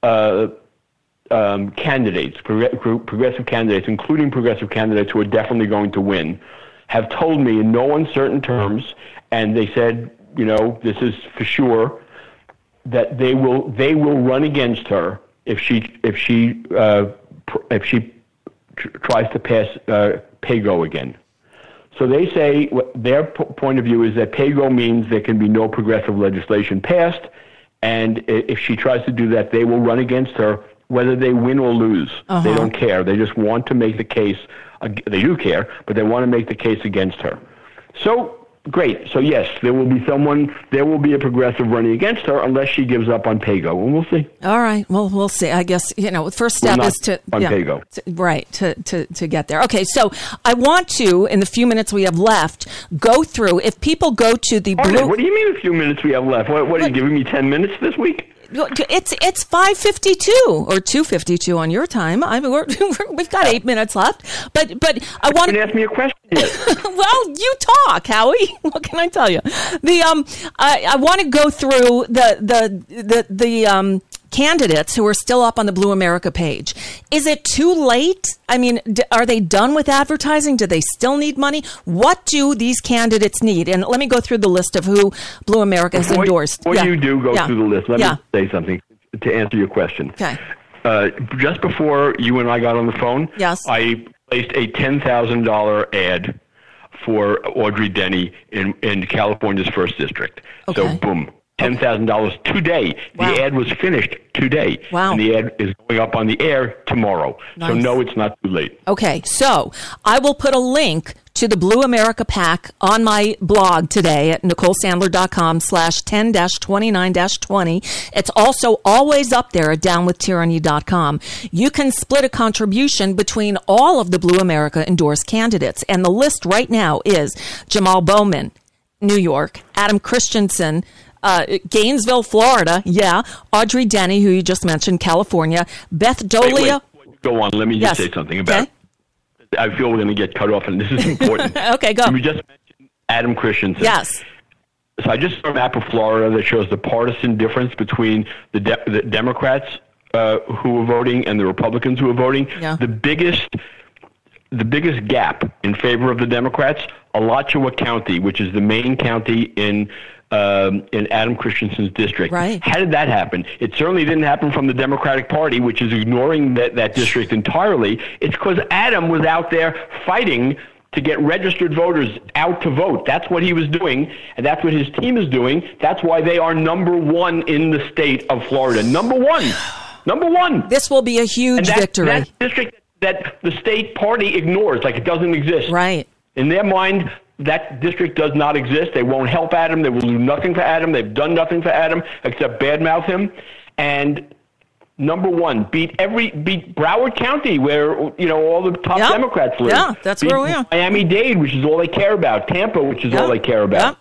candidates, progressive candidates, including progressive candidates who are definitely going to win, have told me in no uncertain terms, and they said, this is for sure, that they will run against her if she tries to pass PAYGO again. So they say their point of view is that PAYGO means there can be no progressive legislation passed, and if she tries to do that, they will run against her whether they win or lose. Uh-huh. They don't care. They just want to make the case. They do care, but they want to make the case against her. So great. So yes, there will be a progressive running against her unless she gives up on PAYGO, and we'll see. All right. Well, we'll see. I guess, the first step is to PAYGO. To get there. Okay. So I want to, in the few minutes we have left, go through, if people go to the blue. What do you mean a few minutes we have left? What are you giving me 10 minutes this week? It's 5:52 or 2:52 on your time. We've got 8 minutes left, but I want to ask me a question yet. Well, you talk, Howie. What can I tell you? I want to go through the candidates who are still up on the Blue America page. Is it too late? I mean, are they done with advertising? Do they still need money? What do these candidates need? And let me go through the list of who Blue America has endorsed. Before you do go through the list, let me say something to answer your question. Okay. Just before you and I got on the phone, yes, I placed a $10,000 ad for Audrey Denny in California's 1st District. Okay. So, boom. $10,000 today. Wow. The ad was finished today. Wow. And the ad is going up on the air tomorrow. Nice. So no, it's not too late. Okay, so I will put a link to the Blue America PAC on my blog today at NicoleSandler.com/10-29-20. It's also always up there at downwithtyranny.com. You can split a contribution between all of the Blue America endorsed candidates. And the list right now is Jamal Bowman, New York, Adam Christensen, Gainesville, Florida, Audrey Denny, who you just mentioned, California, Beth Dolia. Wait, go on, let me just say something about it. I feel we're going to get cut off, and this is important. Okay, go. We just mentioned Adam Christensen. Yes. So I just saw a map of Florida that shows the partisan difference between the Democrats who are voting and the Republicans who are voting. Yeah. The biggest gap in favor of the Democrats, Alachua County, which is the main county in Adam Christensen's district. Right. How did that happen? It certainly didn't happen from the Democratic Party, which is ignoring that district entirely. It's because Adam was out there fighting to get registered voters out to vote. That's what he was doing, and that's what his team is doing. That's why they are number one in the state of Florida. Number one. This will be a huge victory. That's a district that the state party ignores, like it doesn't exist. Right. In their mind, that district does not exist. They won't help Adam. They will do nothing for Adam. They've done nothing for Adam except badmouth him. And number one, beat Broward County, where all the top Democrats live. Yeah, that's where we are. Miami-Dade, which is all they care about. Tampa, which is all they care about.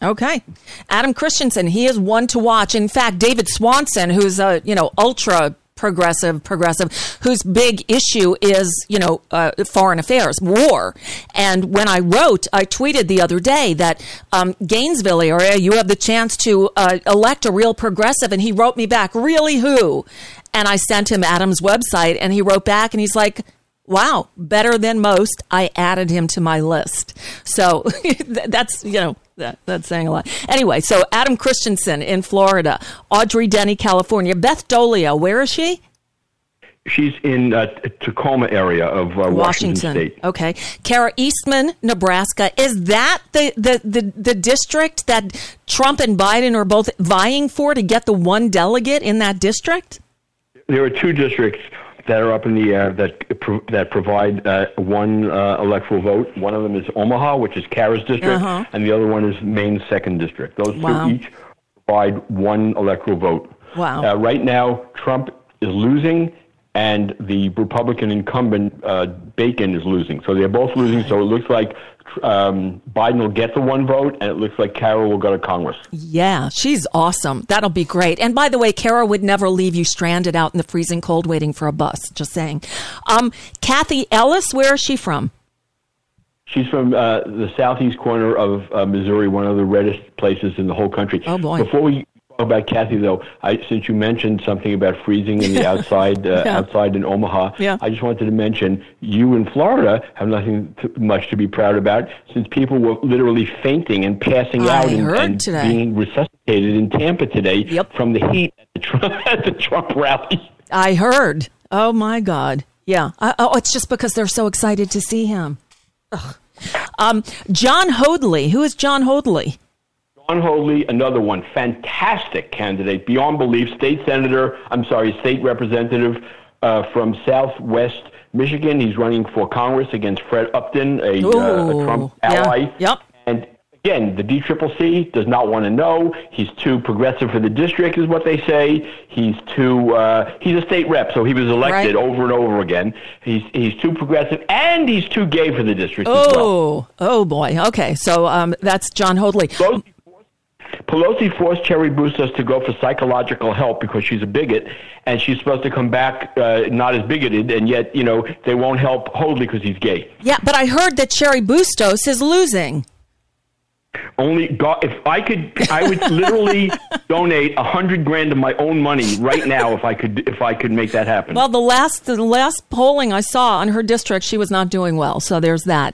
Okay. Adam Christensen, he is one to watch. In fact, David Swanson, who's a ultra progressive, whose big issue is, foreign affairs, war. And when I tweeted the other day that Gainesville area, you have the chance to elect a real progressive. And he wrote me back, really, who? And I sent him Adam's website, and he wrote back, and he's like, wow, better than most. I added him to my list. So that's, that's saying a lot. Anyway, so Adam Christensen in Florida, Audrey Denny, California, Beth Dolio, where is she? She's in Tacoma area of Washington State. Okay. Kara Eastman, Nebraska. Is that the district that Trump and Biden are both vying for to get the one delegate in that district? There are two districts that are up in the air that provide one electoral vote. One of them is Omaha, which is Kara's district, and the other one is Maine's 2nd district. Those two each provide one electoral vote. Wow. Right now, Trump is losing, and the Republican incumbent, Bacon, is losing. So they're both losing, so it looks like Biden will get the one vote, and it looks like Kara will go to Congress. Yeah, she's awesome. That'll be great. And by the way, Kara would never leave you stranded out in the freezing cold waiting for a bus. Just saying. Kathy Ellis, where is she from? She's from the southeast corner of Missouri, one of the reddest places in the whole country. Oh, boy. Before we talk about Kathy, though, since you mentioned something about freezing in the outside in Omaha, I just wanted to mention you in Florida have nothing much to be proud about, since people were literally fainting and passing out and being resuscitated in Tampa today from the heat at the Trump rally. I heard. Oh, my God. Yeah. It's just because they're so excited to see him. John Hoadley. Who is John Hoadley? John Hoadley, another one, fantastic candidate, beyond belief, state representative from Southwest Michigan. He's running for Congress against Fred Upton, a Trump ally. Yep. And again, the DCCC does not want to know. He's too progressive for the district, is what they say. He's a state rep, so he was elected over and over again. He's too progressive, and he's too gay for the district as well. Oh, boy. Okay, so that's John Hoadley. Pelosi forced Cheri Bustos to go for psychological help because she's a bigot, and she's supposed to come back not as bigoted, and yet, they won't help Hoadley because he's gay. Yeah, but I heard that Cheri Bustos is losing. Only God, if I could, I would literally donate $100,000 of my own money right now if I could make that happen. Well, the last polling I saw on her district, she was not doing well. So there's that.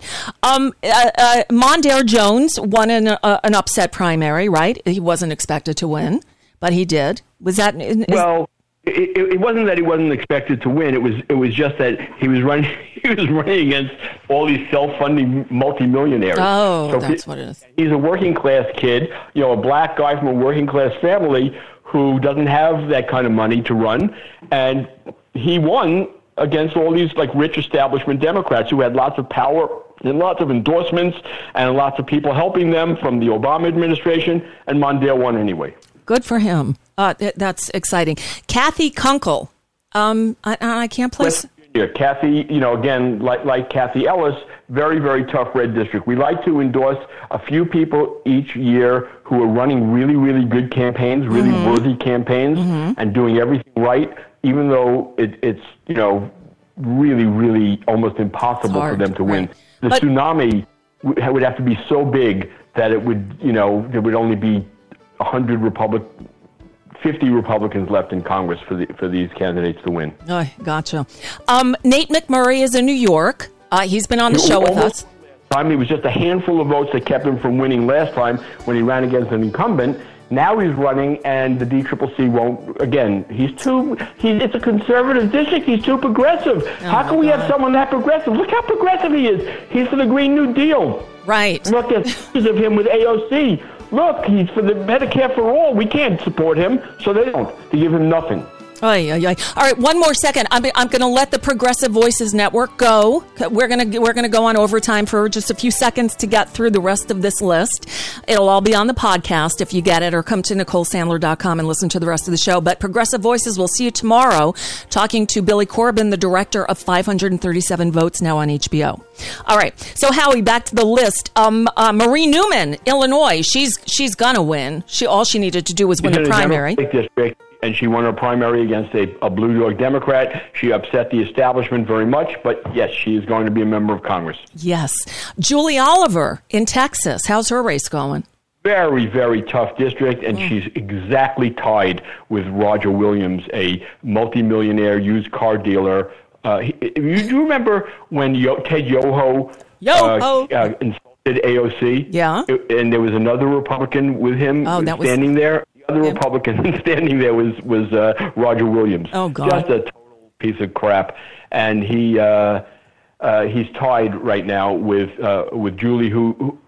Mondaire Jones won an upset primary, right? He wasn't expected to win, but he did. Was that? Well, it wasn't that he wasn't expected to win. It was just that he was running against all these self-funding multimillionaires. Oh, so that's what it is. He's a working class kid, a black guy from a working class family who doesn't have that kind of money to run, and he won against all these rich establishment Democrats who had lots of power and lots of endorsements and lots of people helping them from the Obama administration, and Mondaire won anyway. Good for him. That's exciting. Kathy Kunkel. I can't place. Kathy, again, like Kathy Ellis, very, very tough red district. We like to endorse a few people each year who are running really, really good campaigns, really worthy campaigns, and doing everything right, even though it's really, really almost impossible for them to win. The tsunami would have to be so big that it would, there would only be 50 Republicans left in Congress for these candidates to win. Oh, gotcha. Nate McMurray is in New York. He's been on the show with us. It was just a handful of votes that kept him from winning last time when he ran against an incumbent. Now he's running, and the DCCC won't. Again, it's a conservative district. He's too progressive. How can we have someone that progressive? Look how progressive he is. He's for the Green New Deal. Right. Look at pictures of him with AOC. Look, he's for the Medicare for all. We can't support him, so they don't. They give him nothing. All right, one more second. I'm going to let the Progressive Voices Network go. We're going to go on overtime for just a few seconds to get through the rest of this list. It'll all be on the podcast if you get it, or come to NicoleSandler.com and listen to the rest of the show. But Progressive Voices, we'll see you tomorrow talking to Billy Corben, the director of 537 Votes, now on HBO. All right, so Howie, back to the list. Marie Newman, Illinois. She's going to win. All she needed to do was win the primary. and she won her primary against a Blue Dog Democrat. She upset the establishment very much, but yes, she is going to be a member of Congress. Yes. Julie Oliver in Texas. How's her race going? Very, very tough district, and she's exactly tied with Roger Williams, a multimillionaire used car dealer. Do you remember when Ted Yoho insulted AOC? Yeah. And there was another Republican with him standing there. The other Republican standing there was Roger Williams. Oh, God. Just a total piece of crap. And he's tied right now with Julie, who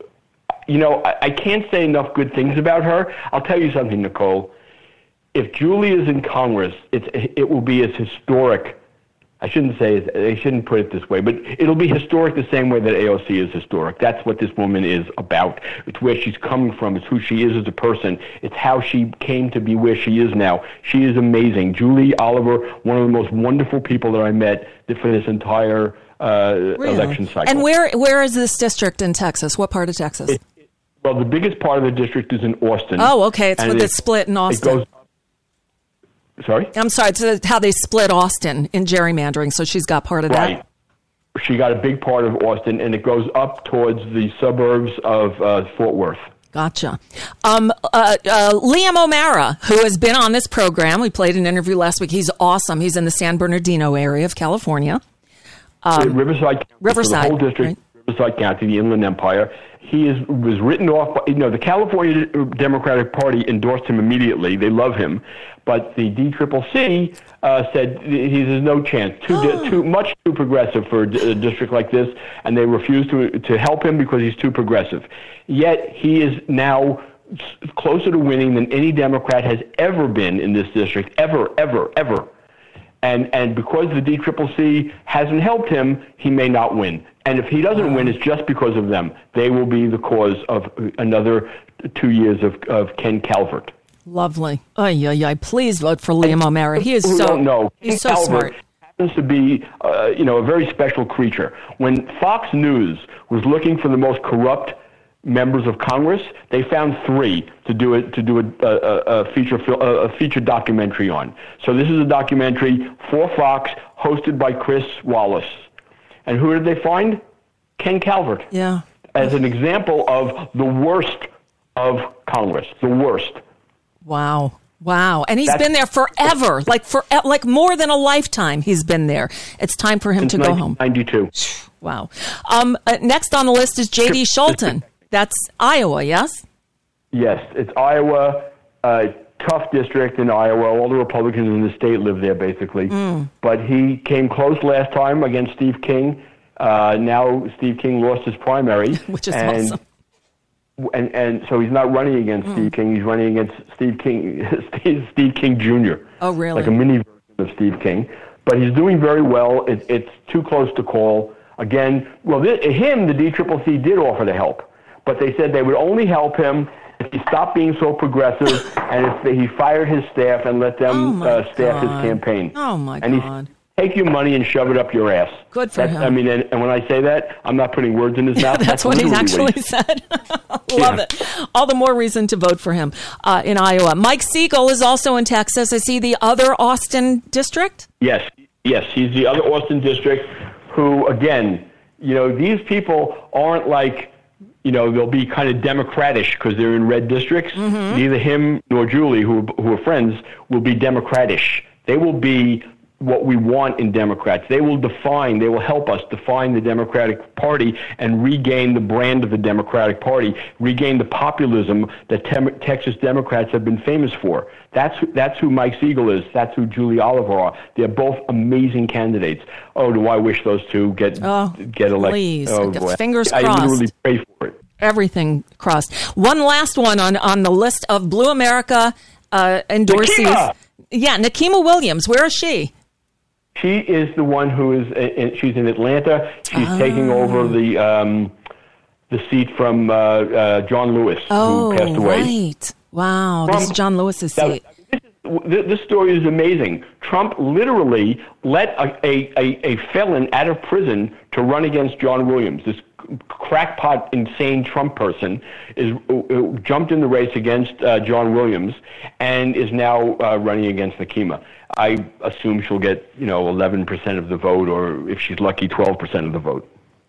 I can't say enough good things about her. I'll tell you something, Nicole. If Julie is in Congress, it will be as historic. I shouldn't put it this way, but it'll be historic the same way that AOC is historic. That's what this woman is about. It's where she's coming from. It's who she is as a person. It's how she came to be where she is now. She is amazing. Julie Oliver, one of the most wonderful people that I met for this entire election cycle. And where is this district in Texas? What part of Texas? Well, the biggest part of the district is in Austin. Oh, okay. It's with the split in Austin. Sorry? I'm sorry. It's how they split Austin in gerrymandering, so she's got part of that. She got a big part of Austin, and it goes up towards the suburbs of Fort Worth. Gotcha. Liam O'Mara, who has been on this program, we played an interview last week. He's awesome. He's in the San Bernardino area of California. Riverside. The whole district, right? Riverside County, the Inland Empire. He was written off. The California Democratic Party endorsed him immediately. They love him. But the DCCC said there's no chance. Much too progressive for a district like this, and they refused to help him because he's too progressive. Yet he is now closer to winning than any Democrat has ever been in this district, ever. And because the DCCC hasn't helped him, he may not win. And if he doesn't win, it's just because of them. They will be the cause of another 2 years of Ken Calvert. Lovely. Please vote for Liam O'Mara. He is He's so smart. Happens to be, a very special creature. When Fox News was looking for the most corrupt members of Congress, they found 3 to do a feature documentary on. So this is a documentary for Fox, hosted by Chris Wallace. And who did they find? Ken Calvert. Yeah. As an example of the worst of Congress, the worst. Wow. And he's been there forever, like more than a lifetime he's been there. It's time for him to go home. 1992. Wow. Next on the list is J.D. Scholten. That's Iowa, yes? Yes, it's Iowa, tough district in Iowa. All the Republicans in the state live there, basically. But he came close last time against Steve King. Now Steve King lost his primary. Which is awesome. And so he's not running against Steve King. He's running against Steve King Jr. Oh, really? Like a mini version of Steve King. But he's doing very well. It's too close to call. Again, the DCCC did offer to help. But they said they would only help him if he stopped being so progressive and if he fired his staff and let them staff his campaign. Oh, my God. God. Take your money and shove it up your ass. Good for him. I mean, and when I say that, I'm not putting words in his mouth. That's what he actually said. Love it. All the more reason to vote for him in Iowa. Mike Siegel is also in Texas. Is he the other Austin district? Yes, he's the other Austin district who, again, these people aren't like, they'll be kind of Democratish because they're in red districts. Mm-hmm. Neither him nor Julie, who are friends, will be Democratish. They will be what we want in Democrats. They will help us define the Democratic Party and regain the brand of the Democratic Party, regain the populism that Texas Democrats have been famous for. That's who Mike Siegel is. That's who Julie Oliver are. They're both amazing candidates. Oh, do I wish those two get elected? Please. Oh, boy. Fingers crossed. I literally pray for it. Everything crossed. One last one on the list of Blue America endorsees. Nikema! Yeah, Nikema Williams. Where is she? She is the one who is. She's in Atlanta. She's taking over the seat from John Lewis, who passed away. Right. Wow, this is John Lewis's seat. This story is amazing. Trump literally let a felon out of prison to run against John Williams. This crackpot, insane Trump person jumped in the race against John Williams and is now running against Nekima. I assume she'll get 11% of the vote, or if she's lucky, 12% of the vote.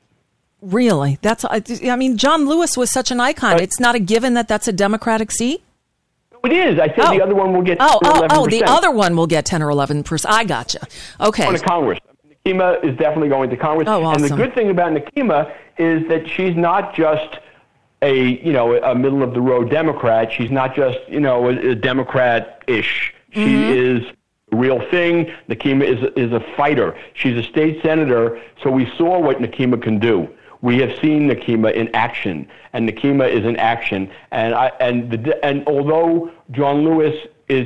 Really? John Lewis was such an icon. It's not a given that that's a Democratic seat? It is. I said the other one will get 10 or 11%. The other one will get 10 or 11%. I gotcha. Okay. Going to Congress. Nekima is definitely going to Congress. Oh, awesome. And the good thing about Nekima is that she's not just a middle of the road Democrat. She's not just, a Democrat-ish. Mm-hmm. She is the real thing. Nekima is a fighter. She's a state senator, so we saw what Nekima can do. We have seen Nekima in action, and Nekima is in action. And although John Lewis is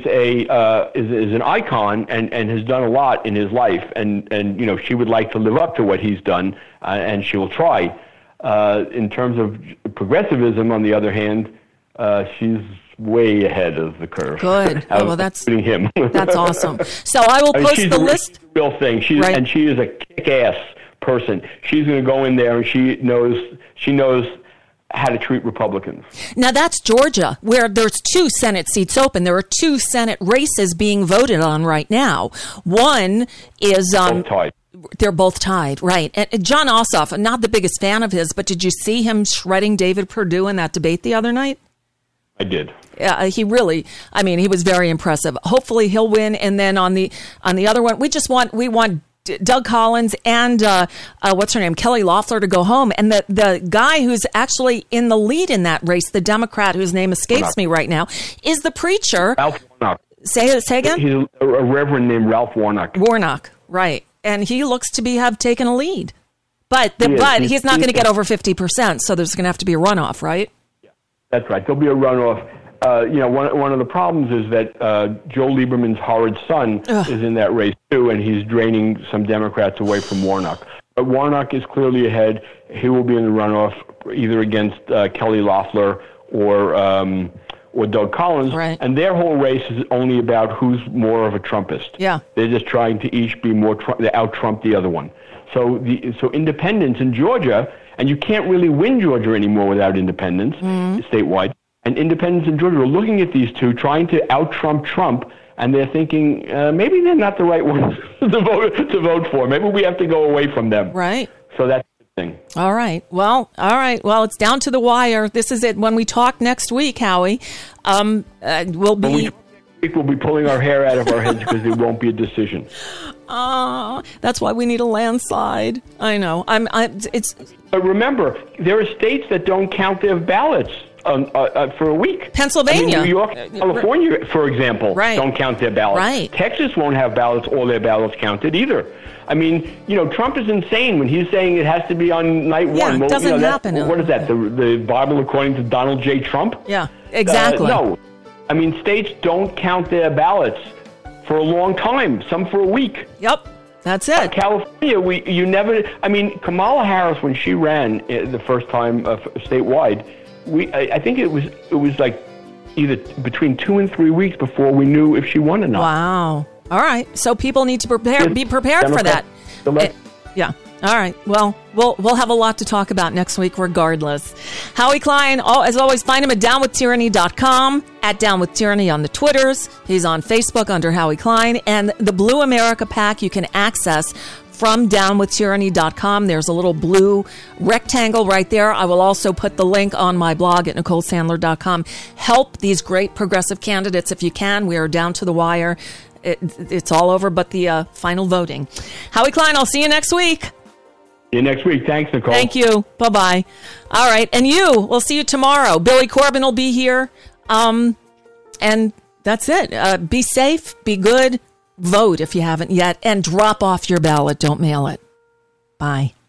an icon and has done a lot in his life, and she would like to live up to what he's done, and she will try. In terms of progressivism, on the other hand, she's way ahead of the curve. Good. Well, that's him. That's awesome. So I will post the list. Real thing. And she is a kick-ass person. She's going to go in there, and she knows how to treat Republicans. Now that's Georgia, where there's 2 Senate seats open. There are 2 Senate races being voted on right now. One is tied. They're both tied, right? And John Ossoff, I'm not the biggest fan of his, but did you see him shredding David Perdue in that debate the other night? I did. Yeah, he was very impressive. Hopefully he'll win. And then on the other one, we want Doug Collins and what's her name, Kelly Loeffler, to go home. And the guy who's actually in the lead in that race, the Democrat whose name escapes me right now, is the preacher. Ralph Warnock. Say again? He's a reverend named Ralph Warnock. Warnock, right. And he looks to have taken a lead. But he's not going to get over 50%, so there's going to have to be a runoff, right? Yeah, that's right. There'll be a runoff. One of the problems is that Joe Lieberman's horrid son is in that race too, and he's draining some Democrats away from Warnock. But Warnock is clearly ahead. He will be in the runoff either against Kelly Loeffler or Doug Collins. Right. And their whole race is only about who's more of a Trumpist. Yeah. They're just trying to each be more out-Trump the other one. So independents in Georgia, and you can't really win Georgia anymore without independents statewide. And independents in Georgia are looking at these two, trying to out-Trump Trump, and they're thinking maybe they're not the right ones to vote for. Maybe we have to go away from them. Right. So that's the thing. All right. Well, it's down to the wire. This is it. When we talk next week, Howie, we'll be pulling our hair out of our heads because there won't be a decision. That's why we need a landslide. I know. But remember, there are states that don't count their ballots for a week. Pennsylvania. New York, California, for example, don't count their ballots. Right. Texas won't have all their ballots counted either. I mean, Trump is insane when he's saying it has to be on night one. It doesn't happen. What is that, the Bible according to Donald J. Trump? Yeah, exactly. No. I mean, states don't count their ballots for a long time, some for a week. Yep, that's it. California, Kamala Harris, when she ran the first time statewide, I think it was like either between 2 and 3 weeks before we knew if she won or not. Wow. All right. So people need to be prepared for that. Yeah. All right. Well, we'll have a lot to talk about next week regardless. Howie Klein, as always, find him at downwithtyranny.com, at downwithtyranny on the Twitters. He's on Facebook under Howie Klein. And the Blue America PAC you can access from downwithtyranny.com. There's a little blue rectangle right there. I will also put the link on my blog at NicoleSandler.com. Help these great progressive candidates if you can. We are down to the wire. It's all over but the final voting. Howie Klein, I'll see you next week. See you next week. Thanks, Nicole. Thank you. Bye-bye. All right. And we'll see you tomorrow. Billy Corbin will be here. And that's it. Be safe. Be good. Vote if you haven't yet. And drop off your ballot. Don't mail it. Bye.